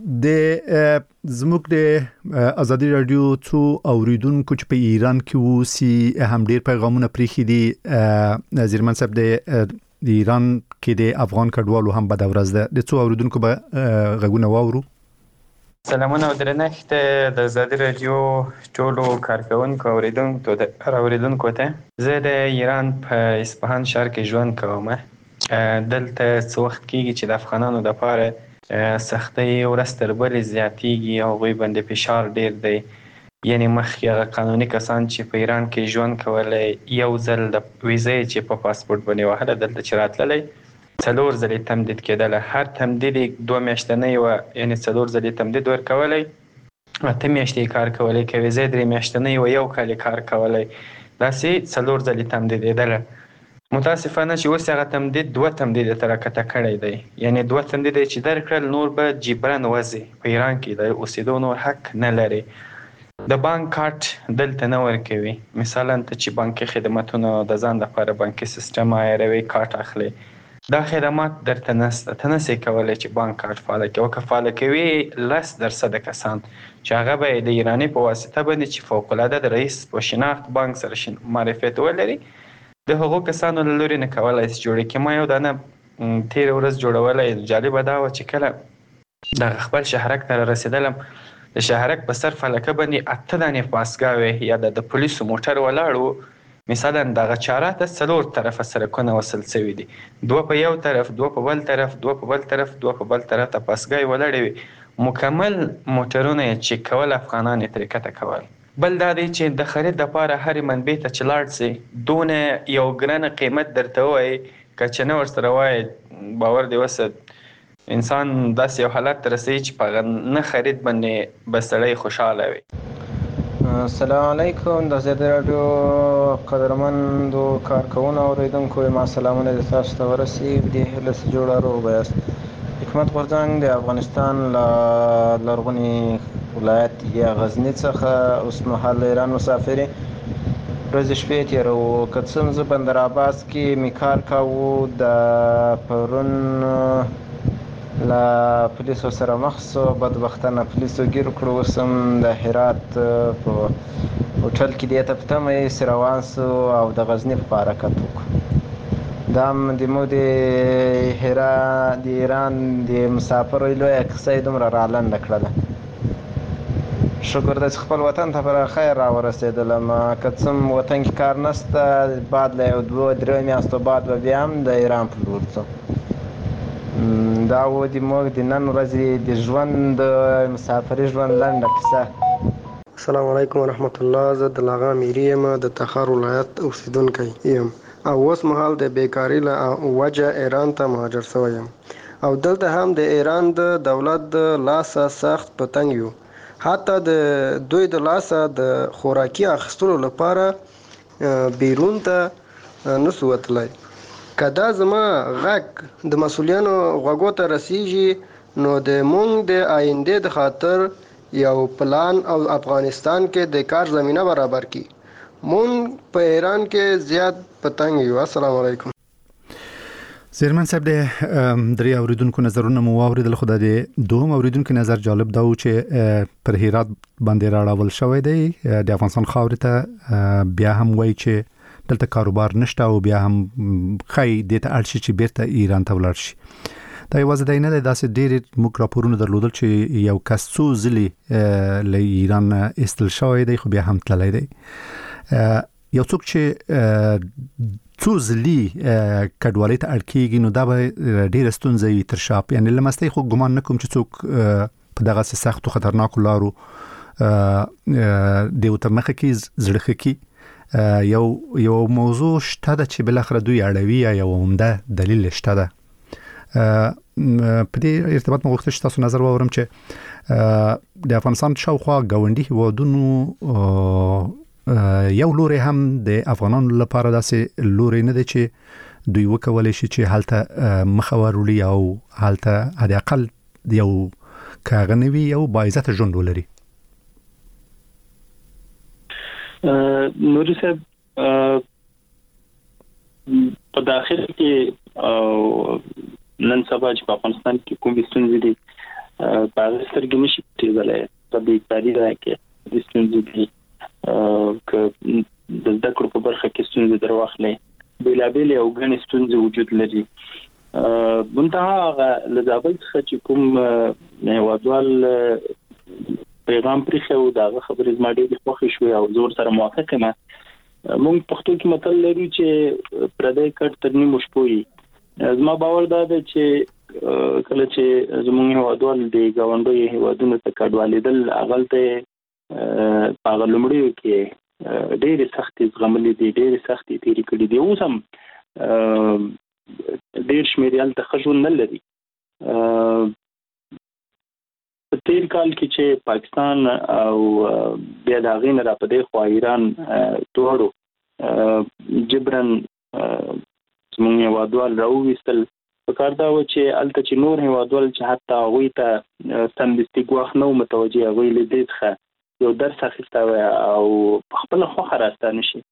د زموږ د ازادي رادیو څو اوریدونکو چې په ایران کې وسی هم ډیر پیغامونه پریخي دي زیرمن صاحب د ایران کې د افغان کډوالو هم بد ورځ ده د څو اوریدونکو به غږونه واورو سلامونه او درنښت د ازادي رادیو ټولو کارکونکو اوریدونکو ته زه د ایران په اصفهان شهر کې ژوند کوم دلته څو وخت کېږي چې د افغانانو لپاره سختۍ ورځ تر بلې زیاتېږي او هغوی باندې فشار ډېر دی یعنې مخکې هغه قانوني کسان چې په ایران کې ژوند کولی یو ځل د ویزې چې په پاسپورټ باندې وهله دلته چې راتللی 4 ځلې تمدید کېدله هر تمدید 2 میاشتنۍ وه یعنې 4 ځلې تمدید ورکولی 8 میاشتې کار کولی که ویزې 3 میاشتنۍ وه 1 کال کار کولی داسې 4 ځلې تمدیدېدله متاسفانه چې اوس هغه تمدید 2 تمدید ته راکته کړی دی یعنی 2 تمدید چې درکړل نور به جبران وځي په ایران کې د اوسېدو نور حق نه لري د بانک کارت دلته نه ورکوي مثلا ته چې بانکي خدماتونه د ځان لپاره بانکي سیستم عیاروي کارت اخلي دا خدمات درته نشته ته نسې کولی چې بانک کارت فعاله کړي او که فعاله کوي 10% کسان چې هغه به د ایراني په واسطه باندې چې فوق‌العاده د رئیس په شناخت بانک سره معرفت ولري د هغو کسانو له لوري نه کولی شي جوړې کړي ما یو دانه تېره ورځ جوړولی جالبه دا وه چې کله دغه خپل شهرک ته رسېدلم د شهرک په سر فلکه باندې 8 دانې پاسګاوې یا د پولیسو موټر ولاړ و مثلا دغه چاره ته 4 طرفه سرکونه وصل شوي دي 2 په یو طرف 2 په بل طرف 2 په بل طرف 2 په بل طرف ته پاسګاوې ولاړې وي مکمل موټرونه یې چیک کول افغانان یې ترې کته کول بل دا دی چې د خرید دپاره هرې منبع ته چې لاړ سي دونه یو ګرانه قیمت درته ووایي که چې نه ورسره وایي باور دې وسه انسان داسې یو حالت ته رسوي چې په هغه نه خرید باندې به سړی خوشحاله وي السلام علیکم د ازادي رادیو قدرمندو کارکونو اوریدونکو ما سلامونه د تاسو ته ورسیږي د هیله څخه جوړه روغ یاست حکمت غورځنګ د افغانستان لرغوني ولایت یا غزنی څخه اوس مهال ایران مسافر ورځې شپې تېروو که څه هم زه بندر عباس کې می کار کاوه د پرون له پولیسو سره مخ شو بدبختانه پولیسو ګیر کړو اوس هم د هرات په هوټل کې دې ته په تمه یې روان سو او د غزني په حرکت وکړو دا هم د مو د ایران د مسافرو لویه کیسه یې دومره رالنډه کړله شکر د خپل وطن ته پر خیر را ورسېدلم که څه هم وطن کې کار نشته بعد له 2-3 میاشتو بعد به بیا هم د ایران په لور ځم دا و د موږ د نن ورځې د ژوند مسافري ژوند لنډه کیسه السلام علیکم ورحمت الله زه د لاغا میری یم د تخار ولایت اوسیدونکی یم او اوس مهال د بیکاری له وجه ایران ته مهاجر شوی یم او دلته هم د ایران د دولت د لاسه سخت په تنګ یو حتی د دوی د لاسه د خوراکي اخیستلو لپاره بیرون ته نسو وتلی که دا زما غږ د مسؤلیانو غوږو ته رسیږي نو د مونږ د آینده د خاطر یو پلان او افغانستان کې د کار زمینه برابر کی مونږ په ایران کې زیات پتنګ یو السلام علیکم زیرمن صاحب د درې اوریدونکو نظرونه مو واوریدل خو د دوم اوریدونکو نظر جالب دا و چې پر هرات باندې راړول شوی دی د افغانستان خاورې ته بیا هم وایي چې دلته کاروبار نشته او بیا هم خی د ته اړ شي چې بیرته ایران ته ولاړ شي دا یوازې دی نه دی داسې ډېرې موږ راپورونه درلودل چې یو کس څو ځلې له ایران ایستل شوی دی خو بیا هم تللی دی یو څوک چې څو ځلي کډوالۍ ته اړ کېږي نو دا به ډېره ستونزه وي تر شا. یعنې له مستۍ خو ګمان نه کوم چې څوک په دغسې سختو خطرناکو لارو د ورته مخه کې زړه ښه کړي. یو موضوع شته ده چې بالاخره دوی اړوي یا یو عمده دلیل شته ده. په دې ارتباط مو غوښتل چې تاسو نظر واورم چې د افغانستان شاوخوا ګاونډي هیوادونو یو لوري هم د افغانانو لپاره داسې لوري نه دی چې دوی وکولای شي چې هلته مخه وروړي او هلته حد اقل یو کاغنوي یو باعزت ژوند ولري. نوري صاحب په داخل کې نن سبا چې په افغانستان کې کوم ستونزې دي په هغه سترګې نشي پټېدلی. په بیکاري کې د ستونزې دي که د زده کړو په برخه کې ستونزې در واخلئ بېلابېلې او ګڼې ستونزې وجود لري. منتها هغه له زابل څخه چې کوم هېوادوال پیغام پرېښی و د هغه خبرې زما ډېرې خوښې شوې او زه ورسره موافق یم. موږ پښتو کې متل لرو چې پردی کټ تر نیمو شپو وي. زما باور دا ده چې کله چې زموږ هېوادوال د ګاونډیو هېوادونو ته کډوالېدل هغلته په هغه لومړیو کې ډېرې سختې زغملې دي، ډېرې سختې تېرې کړي دي. اوس هم ډېر شمېر یې هلته ښه ژوند نه لري. په تېر کال کې چې پاکستان او بیا د هغې نه را په دې خوا ایران دواړو جبرن زموږ هېوادوال راوویستل. پکار دا و چې هلته چې نور هېوادوال چې حتی هغوی ته سمدستي ګواښ نه و متوجه، هغوی له دې څخه یو درس اخیستی وی او په خپله خوښه راستانه شي.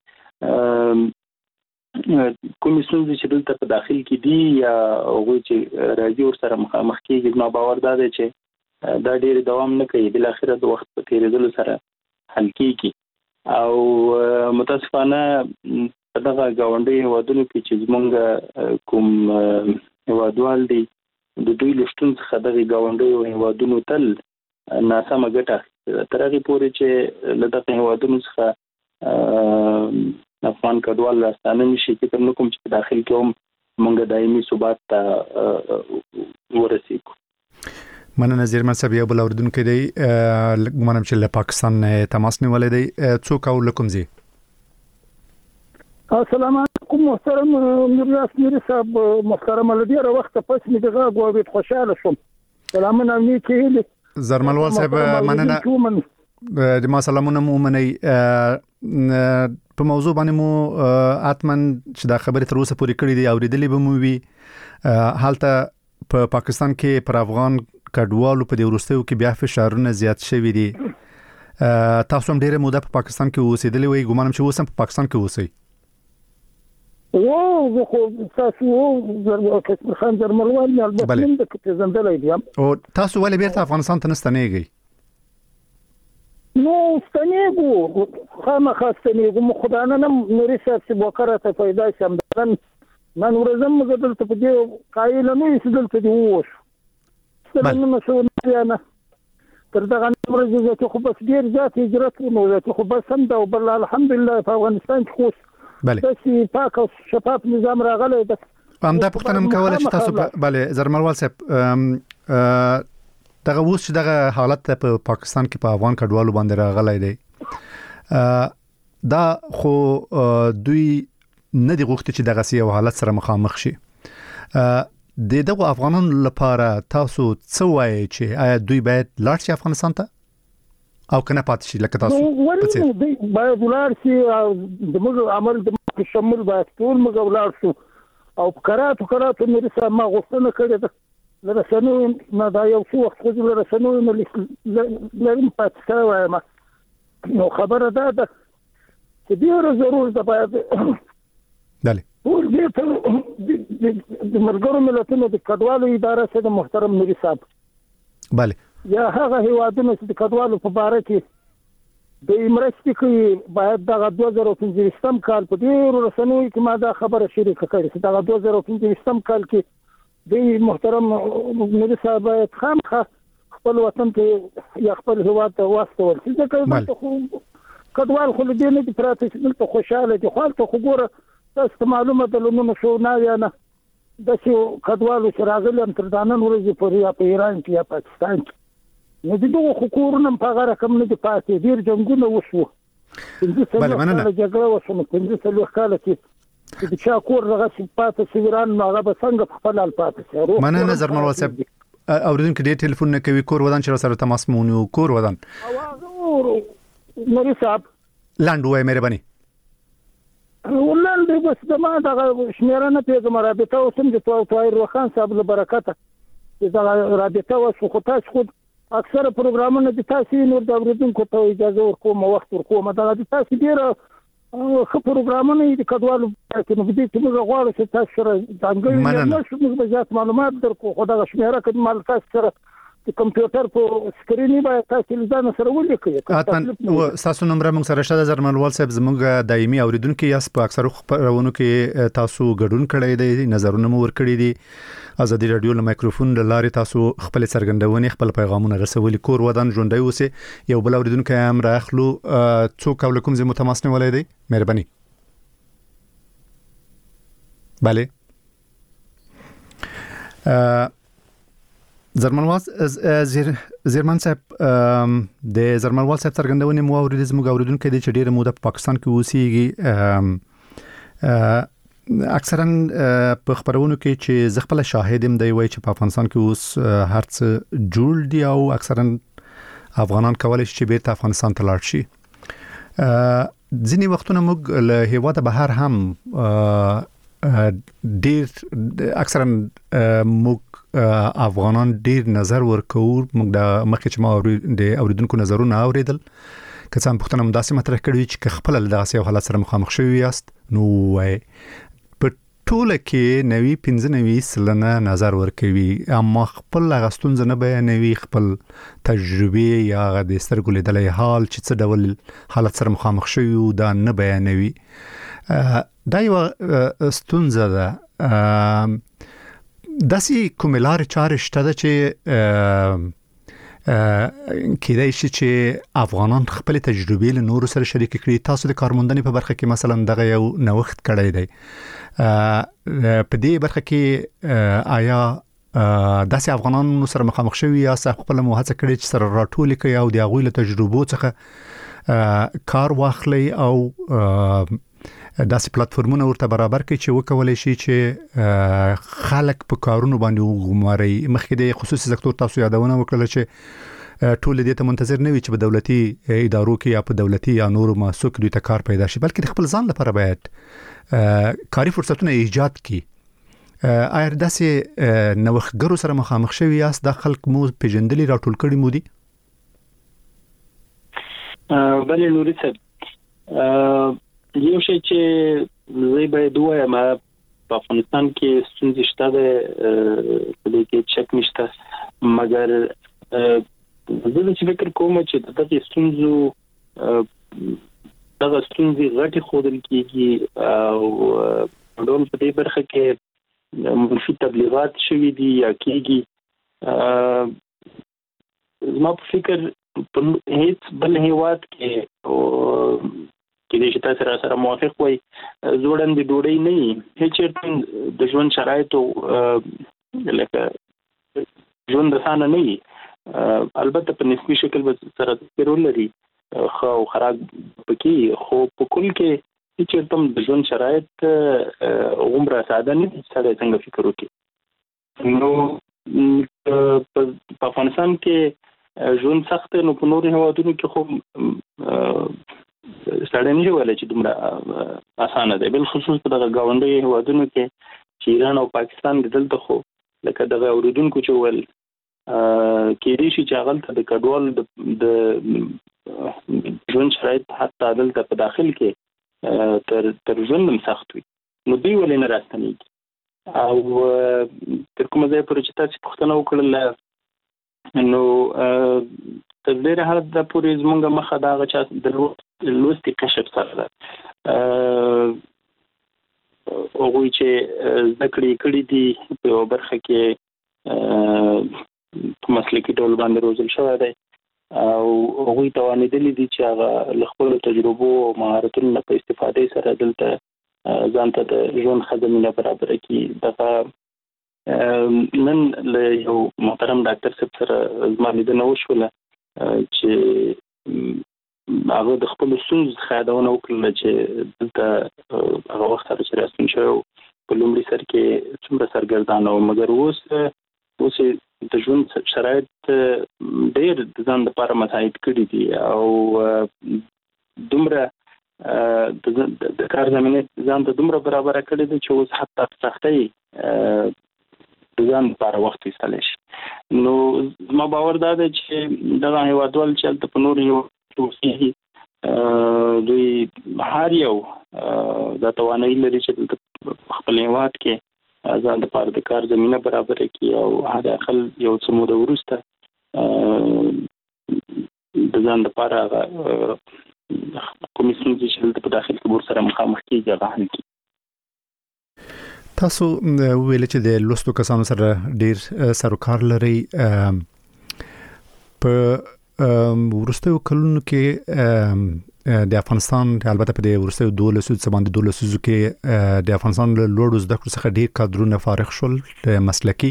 کومې ستونزې چې دلته په داخل کې دي یا هغوی چې راځي ورسره مخامخ کېږي، زما باور دا دی چې دا ډېر دوام نه کوي، بالاخره د وخت په تېرېدلو سره حل کېږي. او متاسفانه په دغه ګاونډیو هېوادونو کې چې زموږ کوم هېوادوال دي د دوی له شتون څخه دغې ګاونډیو هېوادونو تل ناسمه ګټه اخیستې ده. تر هغې پورې چې له دغه هېوادونو څخه افغان کډوال راستانه نه شي، فکر نه کوم چې په داخل کې هم موږ دایمي ثبات ته ورسېږو. مننه زیرمن صاحب. یو بل اوریدونکی دی ګمانم چې له پاکستان نه تماس نیولی دی. څوک او له کوم ځای؟ السلام علیکم محترم میرزا نوري صاحب. محترم له ډېره وخته پس مې د غږ واورېد، خوشحاله شوم. سلامونه او نیکې هیلې. زرملوال صاحب مننه، د ما سلامونه مو ومنئ. په موضوع باندې مو حتمن چې دا خبرې تر اوسه پورې کړې دي اورېدلې به مو وي. هلته په پاکستان کې پر افغان کډوالو په دې وروستیو کې بیا فشارونه زیات شوي دي. تاسو هم ډېره موده په پاکستان کې اوسېدلې وئ، ګمانم چې اوس هم په پاکستان کې اوسئ. زه خو تاسو خان زرملوال مې البته نن د پېژندلی دي. او تاسو ولې بیرته افغانستان ته نه ستنېږئ؟ نو ستنېږو، خامخا ستنېږو. خو دا نن هم نوري صاحب چې موقع راته پیدا شي نن ورځ هم زه دلته په دې قایله نه یم چې دلته دې ووشو. ستنېږمه شو بیا نه تر دغه ورځې زه چې خو بس ډېر زیات هجرت و، نو زه چې خو بس هم ده. او بل الحمدلله په افغانستان کې خو داسې پاک او شفاف نظام راغلی ده. همدا پوښتنه م کوله چې تاسو بله زرملوال صاحب دغه اوس چې دغه حالت په پاکستان کې په افغان کډوالو باندې راغلی دی، دا خو دوی نه دي غوښتي چې دغه یو حالت سره مخامخ شي. د دغه افغانانو لپاره تاسو څه وایي چې آیا دوی باید لاړ شي افغانستان ته او کنه پاتې شي لکه تاسو ولې دوی باید لاړ شي او زموږ عمل د شمول باید ټول موږ ولاړ شو. او کراتو مې سره ما غوښتنه کړې ده له رسنیو نه، دا یو څه وخت خو له رسنیو نه لرم پاتې شوی وایم. نو خبره دا ده چې ډېره ضرور ده باید ټول دې ته د ملګرو ملتونو د کډوالو اداره چې د محترم نوري صاحب یا هغه هېوادونه چې د کډوالو په باره کې د مرستې کوي، باید دغه 2015 کال په ډېرو رسنیو کې ما دا خبره شریکه کړې چې دغه 2015 کال کې د محترم نوري صاحب باید خامخا خپل وطن ته یا خپل هېواد ته واستول شي. ځکه دلته خو کډوال خو دې نه دي پراته چې دلته خوشاله دي خو ته خو ګوره تاسو معلومه ده لونو شو نه یا نه د چې کډوالو چې راغلي هم تر دا نن ورځې پورې یا په ایران کې یا پاکستان کې نو د دغو خو کورونه په هغه رقم نه دي پاتې ډېر جنګونه وشوه 15 کاله جګړه وشوه نو 15 کاله کې د چا کور دغه پاتې شي ایران نو هغه به څنګه په خپل حال پاتې شي مننه زرمل واسب اوریدونکو دې ټلیفون نه کوي کور ودان چې سره تماس مونږ کور ودان نوري صاحب لاندې وای مهرباني ولنده بس د ما دغه شمیره نه پیغام رابطه اوسم د طاهر وخان صاحب له برکته دا رابطه اوس خو تاسو خود اکثر پروګرامونه د تاسو نور د اوریدونکو ته اجازه ورکوم وخت ورکوم دا د تاسو ډیر خو پروګرامونه د کډوالو کې نو دې چې موږ غواړو چې تاسو سره ځانګړي نه شو موږ به ځات معلومات درکو خو دا شمیره کې مال تاسو سره د کمپیوټر په سکرین باندې تاسو لزانه سره ولیکئ تاسو نمبر موږ سره شته زرمنوال صاحب زموږ دایمي اوریدونکو یاس په اکثرو خبرونو کې تاسو ګډون کړی دی نظرونه مو ور کړی دي ازادي رادیو له مایکروفون د لارې تاسو خپل څرګندونې خپل پیغامونه رسولي کور ودان ژوندۍ اوسه یو بل اوریدونکو هم راخلو څوک کوم زمو تماس نه ولای دی مهرباني bale زرمن صاحب د زرمنوال صاحب څرګندونې مو اوریدل زموږ اوریدونکو د چډیر موده په پاکستان کې اوسېږي اکثرا په خبرونو کې چې زغپل شاهدم دی وای چې په افغانستان کې اوس هرڅ جوړ دی او اکثرا افغانان کولای شي چې بیرته افغانستان ته لاړ شي ځینې وختونه موږ له هیواده بهر هم ډیر اکثرا موږ افغانان ډیر نظر ورکو موږ د مخکې چې ما د اوریدونکو نظرونه اوریدل که څه هم پوښتنه مداسې مطرح کړې چې خپل داسې یو حالت سره مخامخ شوي یاست نو په ټوله کې 95% نظر ورکوي اما خپل غستون نه بیانوي خپل تجربه یا د سترګو لیدلې حال چې څه ډول حالت سره مخامخ شوي دا نه بیانوي دا یو ستونزه ده داسې کومه لار چاره شته چې کېدای شي چې افغانان خپل تجربې له نورو سره شریک کړي تاسو د کارموندنې په برخه کې مثلا دغه یو نوښت کړی دی په دې برخه کې آیا داسې افغانان سره مخامخ شوي یا خپل مو هڅه کړې چې سره راټول کړي او د هغوی له تجربو څخه کار واخلي او داسې پلیټفارمونه ورته برابر کړي چې وکولای شي چې خلک په کارونو باندې وګماري مخکې د خصوصي سکتور تاسو یادونه وکړه چې ټول دې ته منتظر نه وي چې په دولتي ادارو کې یا په دولتي یا نورو مؤسسو کې دوی ته کار پیدا شي بلکې خپل ځان لپاره باید کاري فرصتونه ایجاد کړي آیا داسې نوښتګرو سره مخامخ شوي یاست د خلک مو پیژندلي راټول کړي مو دي بلې نوري صاحب یو شی چې زه باید وایم په افغانستان کې ستونزې شته د دې کې چک نشته مګر زه چې فکر کوم چې دغه ستونزې غټي خودل کېږي او ډول په دې برخه کې منفي تبلیغات شوي دي یا کېږي زما په فکر په هیڅ بل هیواد کې چې تاسو سره موافق وي زوړند ډوډۍ نه هیڅ د ژوند شرایطو لکه ژوند سانه نه البته په نسبي شکل به سره ترول لري خو خراب پکې خو په کل کې هیڅ تم د ژوند شرایط عمره ساده نه سره څنګه فکر وکړي نو په افغانستان کې ژوند سخت نو په نورو هیوادونو کې خو سړی نه ویل چې دومره اسانه ده بل خصوص په دغه گاونډي هیوادونو کې چې ایران او پاکستان دلته خو لکه دغه اوریدونکو چې ول کې دي چې هغه د کډوال د ژوند شرایط حتی دلته په داخل کې تر ژوند هم سخت وي نو دوی ولې نه راستنیږي او تر کومه ځای پورې چې تاسو پوښتنه وکړله نو تر ډېره حد د پورې زمونږ مخه دا هغه چا د لوستي کشف سره ده هغوی چې زده کړې دي په یوه برخه کې په مسلکي ډول باندې روزل شوی دی او هغه توانیدلې دي چې هغه له خپل تجربو او مهارتونو په استفادې سره دلته ځان ته د ژوند خدمت برابر کړي. دغه نن له یو محترم ډاکټر صاحب سره زما لیدنه وشوله چې هغه د خپل سوز خیادونه وکړل چې دلته هغه وخت سره چې راستون شو په لومړي سر کې څومره سرګردانه او مګر اوس د ژوند شرایط ډېر د ځان لپاره متحد کړي دي او دومره د کار زمینه ځان ته دومره برابر کړي دي چې اوس حتی سختۍ د ځان لپاره وخت ایستلی شي. نو زما باور دا دی چې دغه هېوادوال چې هلته په نورو هېوادونو اوسېږي دوی هر یو دا توانایي لري چې دلته خپل هېواد کې ځان لپاره د کار زمینه برابر کړي او حد اقل یو څه موده وروسته د ځان لپاره کومې ستونزې چې دلته په داخل کې ورسره مخامخ کېږي هغه حل کړي. تاسو ویل چې د لوستو کسانو سره ډیر سروکار لري. په ورستیو کلونو کې د افغانستان البته په د ورستیو 12 کې د افغانستان له لوړو زده کړو څخه ډیر کادرونه فارغ شول مسلکی.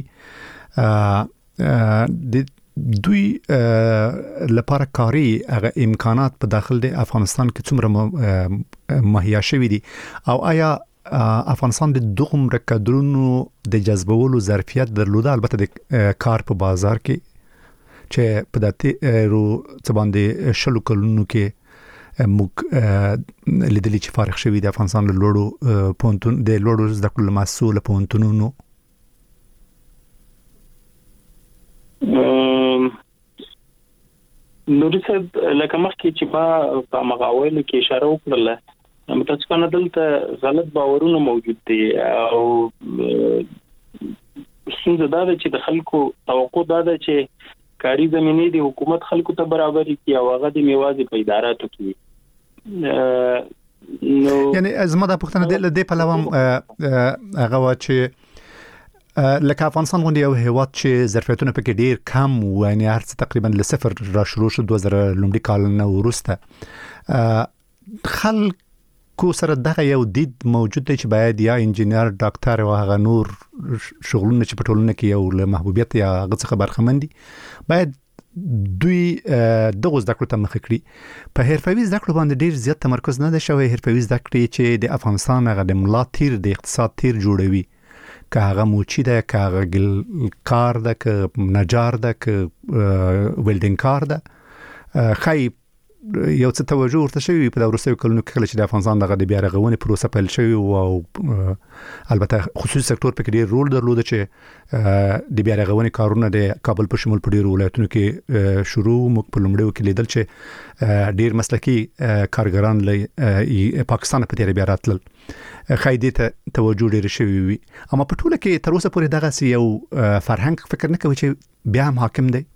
د دوی لپاره کاری هغه امکانات په داخل د افغانستان کې څومره مهیا شوي دي او آیا افغانستان د دومره کادرونو د جذبولو ظرفیت درلوده البته د کار په بازار کې چې په داتې رو څباندې شلو کلونو کې موږ لیدلی چې فارغ شوی د افغانستان له لوړو پونتون د لوړو زده کړو مسؤل پونتونونو؟ نوري صاحب لکه مخکې چې ما په مقاولو کې اشاره وکړله متاسفانه دلته غلط باورونه موجود دي او څنګه دا چې د خلکو توقع دا ده چې کاری زمینه د حکومت خلکو ته برابر کړي او هغه د میوازي په اداراتو کې نو یعنی زما د پښتنه د پلوام هغه وا چې لکه افغانستان غونډه یو هیواد چې ظرفیتونه پکې ډیر کم و یعنی هر څه تقریبا له صفر را شروع شو 2000 لومړي کال نه ورسته خلکو سره دغه یو دید موجود دی چې باید یا انجینر ډاکټر او هغه نور شغلونه چې په ټولنه کې یو له محبوبیت یا هغه څخه برخمندي باید دوی دغه زده کړو ته مخ کړي. په حرفوي زده کړو باندې ډیر زیات تمرکز نه دی شوی. حرفوي زده کړې چې د افغانستان هغه د ملا تیر د اقتصاد تیر جوړوي که هغه موچی ده که هغه کار ده که نجار ده که ویلډینګ کار ده خی یو څه توجه ورته شوی په وروستیو کلونو کې چې د افغانستان دغه د بیا رغونې پروسه پیل شوی او البته خصوصي سکتور په کې ډیر رول درلود چې د بیا رغونې کارونه د کابل په شمول په ډیرو ولایتونو کې شروع موږ په لومړیو کې لیدل چې ډیر مسلکی کارګران له پاکستان په تیر بیا راتلل خایدې ته توجه ډیر شوی وي اما په ټوله کې تر اوسه پورې دغه یو فرهنګ فکر نه کوي چې بیا هم حاکم دی.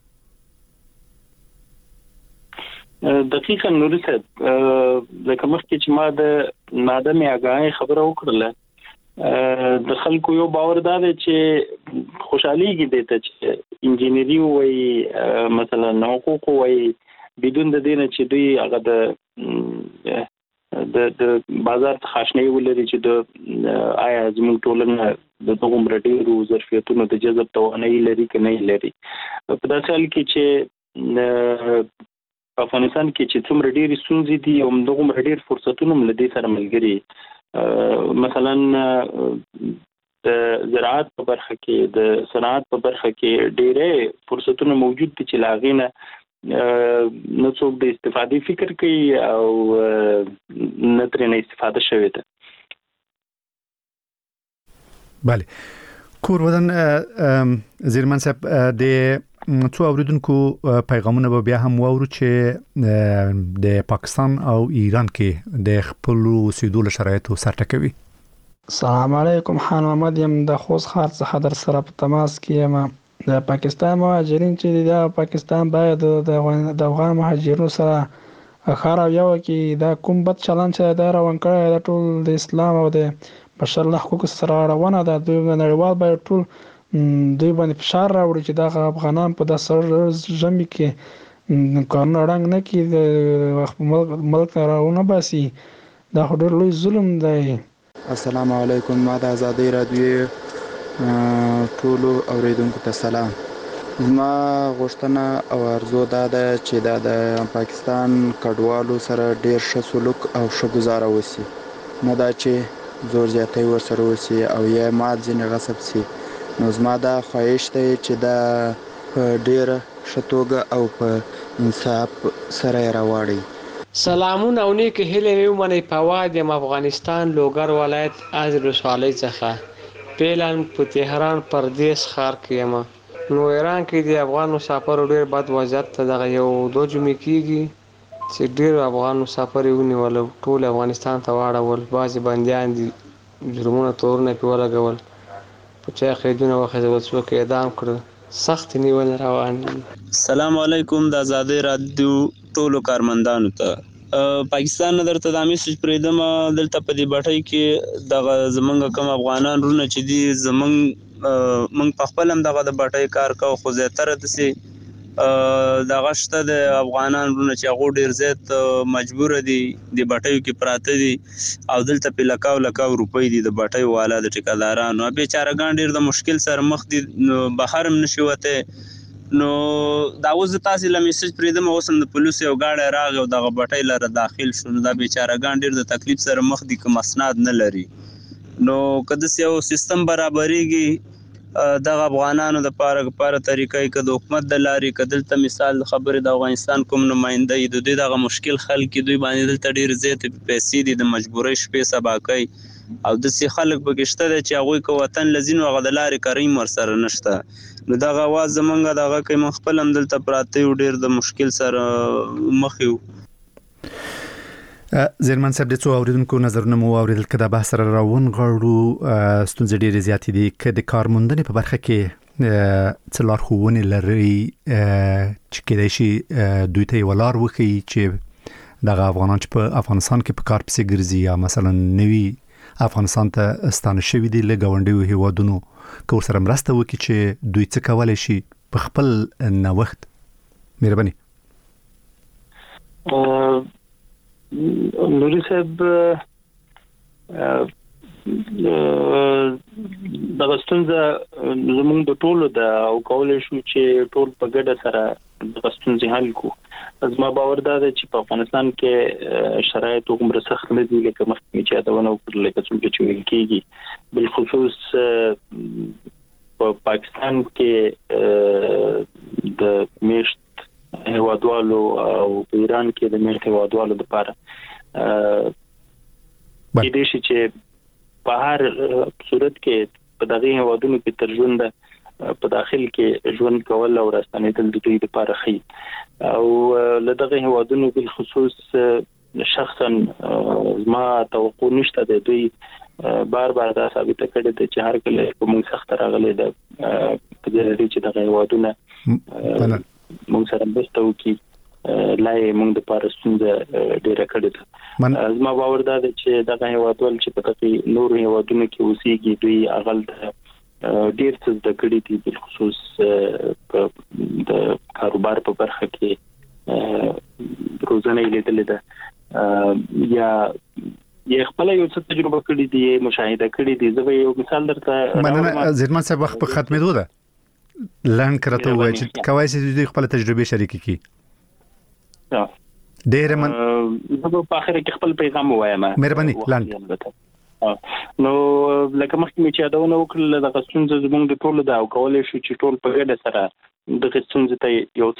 دقیقاً نوري صاحب لکه مخکې چې ما د نادمې آگاهی خبره وکړله د خلکو یو باور دا دی چې خوشحالیږي دی ته چې انجینری وایي مثلا حقوق وایي بدون د دې نه چې دوی هغه د بازار ته خاشنۍ ولري چې د آیا زموږ ټولنه د دغومره ډېرو ظرفیتونو د جذب توانایي لري که نه لري. په داسې حال کې چې افغانستان کې چې څومره ډېرې ستونزې دي او همدغومره ډېر فرصتونه هم له دې سره ملګري مثلا د زراعت په برخه کې د صنعت په برخه کې ډېرې فرصتونه موجود دي چې له هغې نه څوک د استفادې فکر کوي او نه ترې نه استفاده شوې ده. بله کور ودن زیرمن صاحب د څو اوریدونکو پیغامونه به بیا هم واورو چې د پاکستان او ایران کې د خپل اوسېدو شرایطو سرټکوي. السلام علیکم خان محمد یم د خوست ښار څخه در سره په تماس کې یم. د پاکستان مهاجرین چې د پاکستان باید د افغان مهاجرینو سره ښه رویه وکړي. دا کوم بد چلند چې دا روان کړی دا ټول د اسلام او د بشر له حقوقو سره روانه ده. دوی نړیوال باید ټول دوی باندې فشار راوړي چې دا افغانان په داسې ژمي کې قانون اړنګ نه کی د ملک راونه باسي دا خو ډېر لوی ظلم دی. السلام علیکم. ما د آزادۍ رادیو ټولو اوریدونکو ته سلام. زما غوښتنه او ارزو دا ده چې دا د پاکستان کډوالو سره ډیر ښه سلوک او ښه گزاره وسی، نه دا چې زور زیاتی ورسره وسی او یا مال ځینې غصب سي. نو زما دا خواهش دی چې دا په ډیره ښه توګه او په انصاف سره یې راواړي. سلامونه او نیکې هیلې ومنئ. فواد یم، افغانستان لوګر ولایت ازر ولسوالۍ څخه. فعلاً په تهران پردیس ښار کې یم. نو ایران کې د افغان مسافرو ډېر بد وضعیت ته دغه یو 2 جمعې کېږي چې ډېر افغان مسافر یې ونیول، ټول افغانستان ته واړول. بعضې بندیان دي، جرمونه تورونه پرې ولګول، په چا قیدونه وخېژول، څوک اعدام کړه، سخت نیولې روان دي. سلام علیکم. د آزادۍ رادیو ټولو کارمندانو ته پاکستان نه درته دا میسج پرېږدم. دلته په دې بټۍ کې دغه زمونږ کوم افغانان رونه چې دي، موږ په خپل هم دغه د بټۍ کار کوو، خو زیاتره داسې دغه شته د افغانان رونه چې هغو ډېر زیات مجبوره دي د بټیو کې پراته دي او دلته پې لکاو روپۍ دي د بټیو والا د ټیکهدارانو. بیچارهګان ډېر د مشکل سره مخ دي، بهر هم نشي وتی. نو دا اوس د تاسې له میسج پرېږدم، اوس هم د پولیسو یو ګاډی راغی او دغه بټۍ لره داخل شو. نو دا بیچارهګان ډېر د تکلیف سره مخ دي که مسناد نه لري. نو که داسې یو سیستم برابرېږي دغه افغانانو دپاره طریقه که د حکومت د لارې، که دلته مثال د خبرې د افغانستان کوم نماینده وي، د دوی دغه مشکل حل کړي، دوی باندې دلته ډېر زیاتې پیسې دي، د مجبورۍ شپې سبا کوي او داسې خلک پکې شته دی چې هغوی که وطن له ځي نو هغه د لارې کریم ورسره نشته. نو دغه اواز زمونږ دغه کوي، موږ خپل هم دلته پراته یو، ډېر د مشکل سره مخ یو. زیرمن صاحب د څو اوریدونکو نظرونه مو واورېدل، که دا بحث سره راونغاړو. ستونزې ډېرې زیاتې دي. که د کارموندنې په برخه کې څه لارښوونې لرئ چې کېدای شي دوی ته یې لار وښیي چې دغه افغانان چې په افغانستان کې په کار پسې ګرځي یا مثلا نوي افغانستان ته ستانه شوي دي له ګاونډیو هیوادونو، که ورسره مرسته وکړي چې دوی څه کولی شي په خپل نوښت؟ مهرباني. نوري صاحب، دغه ستونزه زموږ د ټولو ده او کولی شو چې ټول په ګډه سره دغه ستونزې حل کړو. زما باور دا ده چې په افغانستان کې شرایط هغومره سخت نه دي لکه مخکې مې چې یادونه وکړه، لکه څنګه چې ویل کېږي. بالخصوص په پاکستان کې د میشت هیوادوالو او په ایران کې د میشت هیوادوالو لپاره کېدای شي چې په هر صورت کې په دغه هیوادونو کې تر ژونده په داخل کې ژوند کول او راستنېدل د دوی لپاره ښه او له دغه هیوادونو بالخصوص شخصا ما توقع نشته د دوی بار دا ثابته کړې ده چې هر کله په موږ سخت راغلي ده په دې چې دغه هیوادونه موږ سره مرسته وکړي لای موږ د لپاره ستونزه ډېره کړې ده. زما باور دا ده چې دغه هیوادوال چې په دغه نورو هیوادونو کې اوسېږي دوی هغه ډېر څه زده کړي دي، بالخصوص د کاروبار په برخه کې روزنه یې لیدلې ده یا خپل یو څه تجربه کړې دي، مشاهده کړې دي. زه به یو مثال درته مننه. زیرمن صاحب وخت په ختمېدو ده، لاند کرته وای چې کوای شي دوی خپل تجربه شریک کړي. ډېر من زه په اخر کې خپل پیغام وایم. مهرباني لاند. نو لکه مخکې مې چې یادونه وکړل دغه ستونزه زموږ د ټولو ده او کولی شو چې ټول په ګډه سره دغه ستونزې ته یو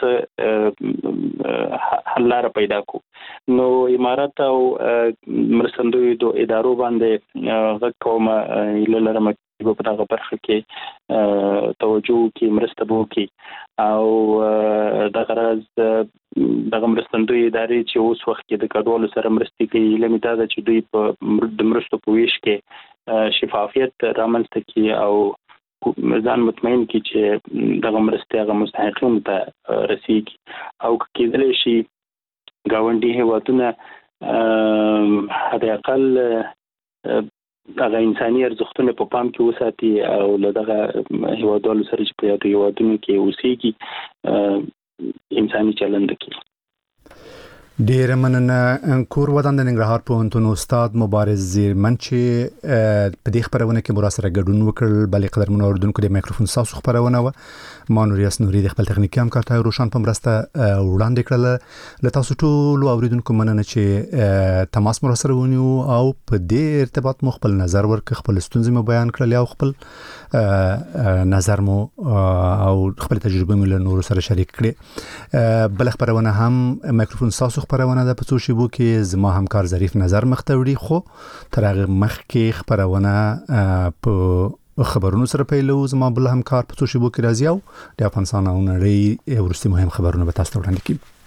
څه حل لاره پیدا کړو. نو امارات او مرستندویو ادارو باندې غږ کوم هیله لرم چې په دغه برخه کې توجه وکړي، مرسته وکړي او دغه راز دغه مرستندوی ادارې چې اوس وخت کې د کډوالو سره مرستې کوي، هیله مې دا ده چې دوی د مرستو په ویش کې شفافیت رامنځته کړي او ځان مطمئن کړي چې دغه مرستې هغه مستحقینو ته رسیږي او کېدلی شي ګاونډي هیوادونه حد اقل دغه انساني ارزښتونه په پام کې وساتي او له دغه هیوادوالو سره چې په یادو هیوادونو کې اوسېږي انساني چلند کوي. ډیر مننه. کور ودان د ننګرهار پوهنتون استاد مبارز زیرمن چې په دې خبرونه کې مراسره ګډون وکړ. بلې قدرمنو اوردونکو د مایکروفون ساسو خبرونه و ما نوریاس نوري د خپل تخنیکی همکارتای روشن په مرسته وړاندې کړل. له تاسو ټول اوریدونکو مننه چې تماس مراسره ونیو او په دې ارتباط مو خپل نظر ورکړ، خپل ستونزې مو بیان کړل او خپل نظر مو او خپل تجربه مو له نورو سره شریک کړې. بل خبرونه هم مایکروفون ساسو خبرونه د پڅو شیبو کې زما همکار ظریف نظر مختوړي، خو تر هغه مخکې خبرونه په خبرونو سره پیلو. زما بل همکار پڅو شیبو کې راځي او د افغانستان او نړۍ ورستي مهم خبرونه به تاسو ته وړاندې کړي.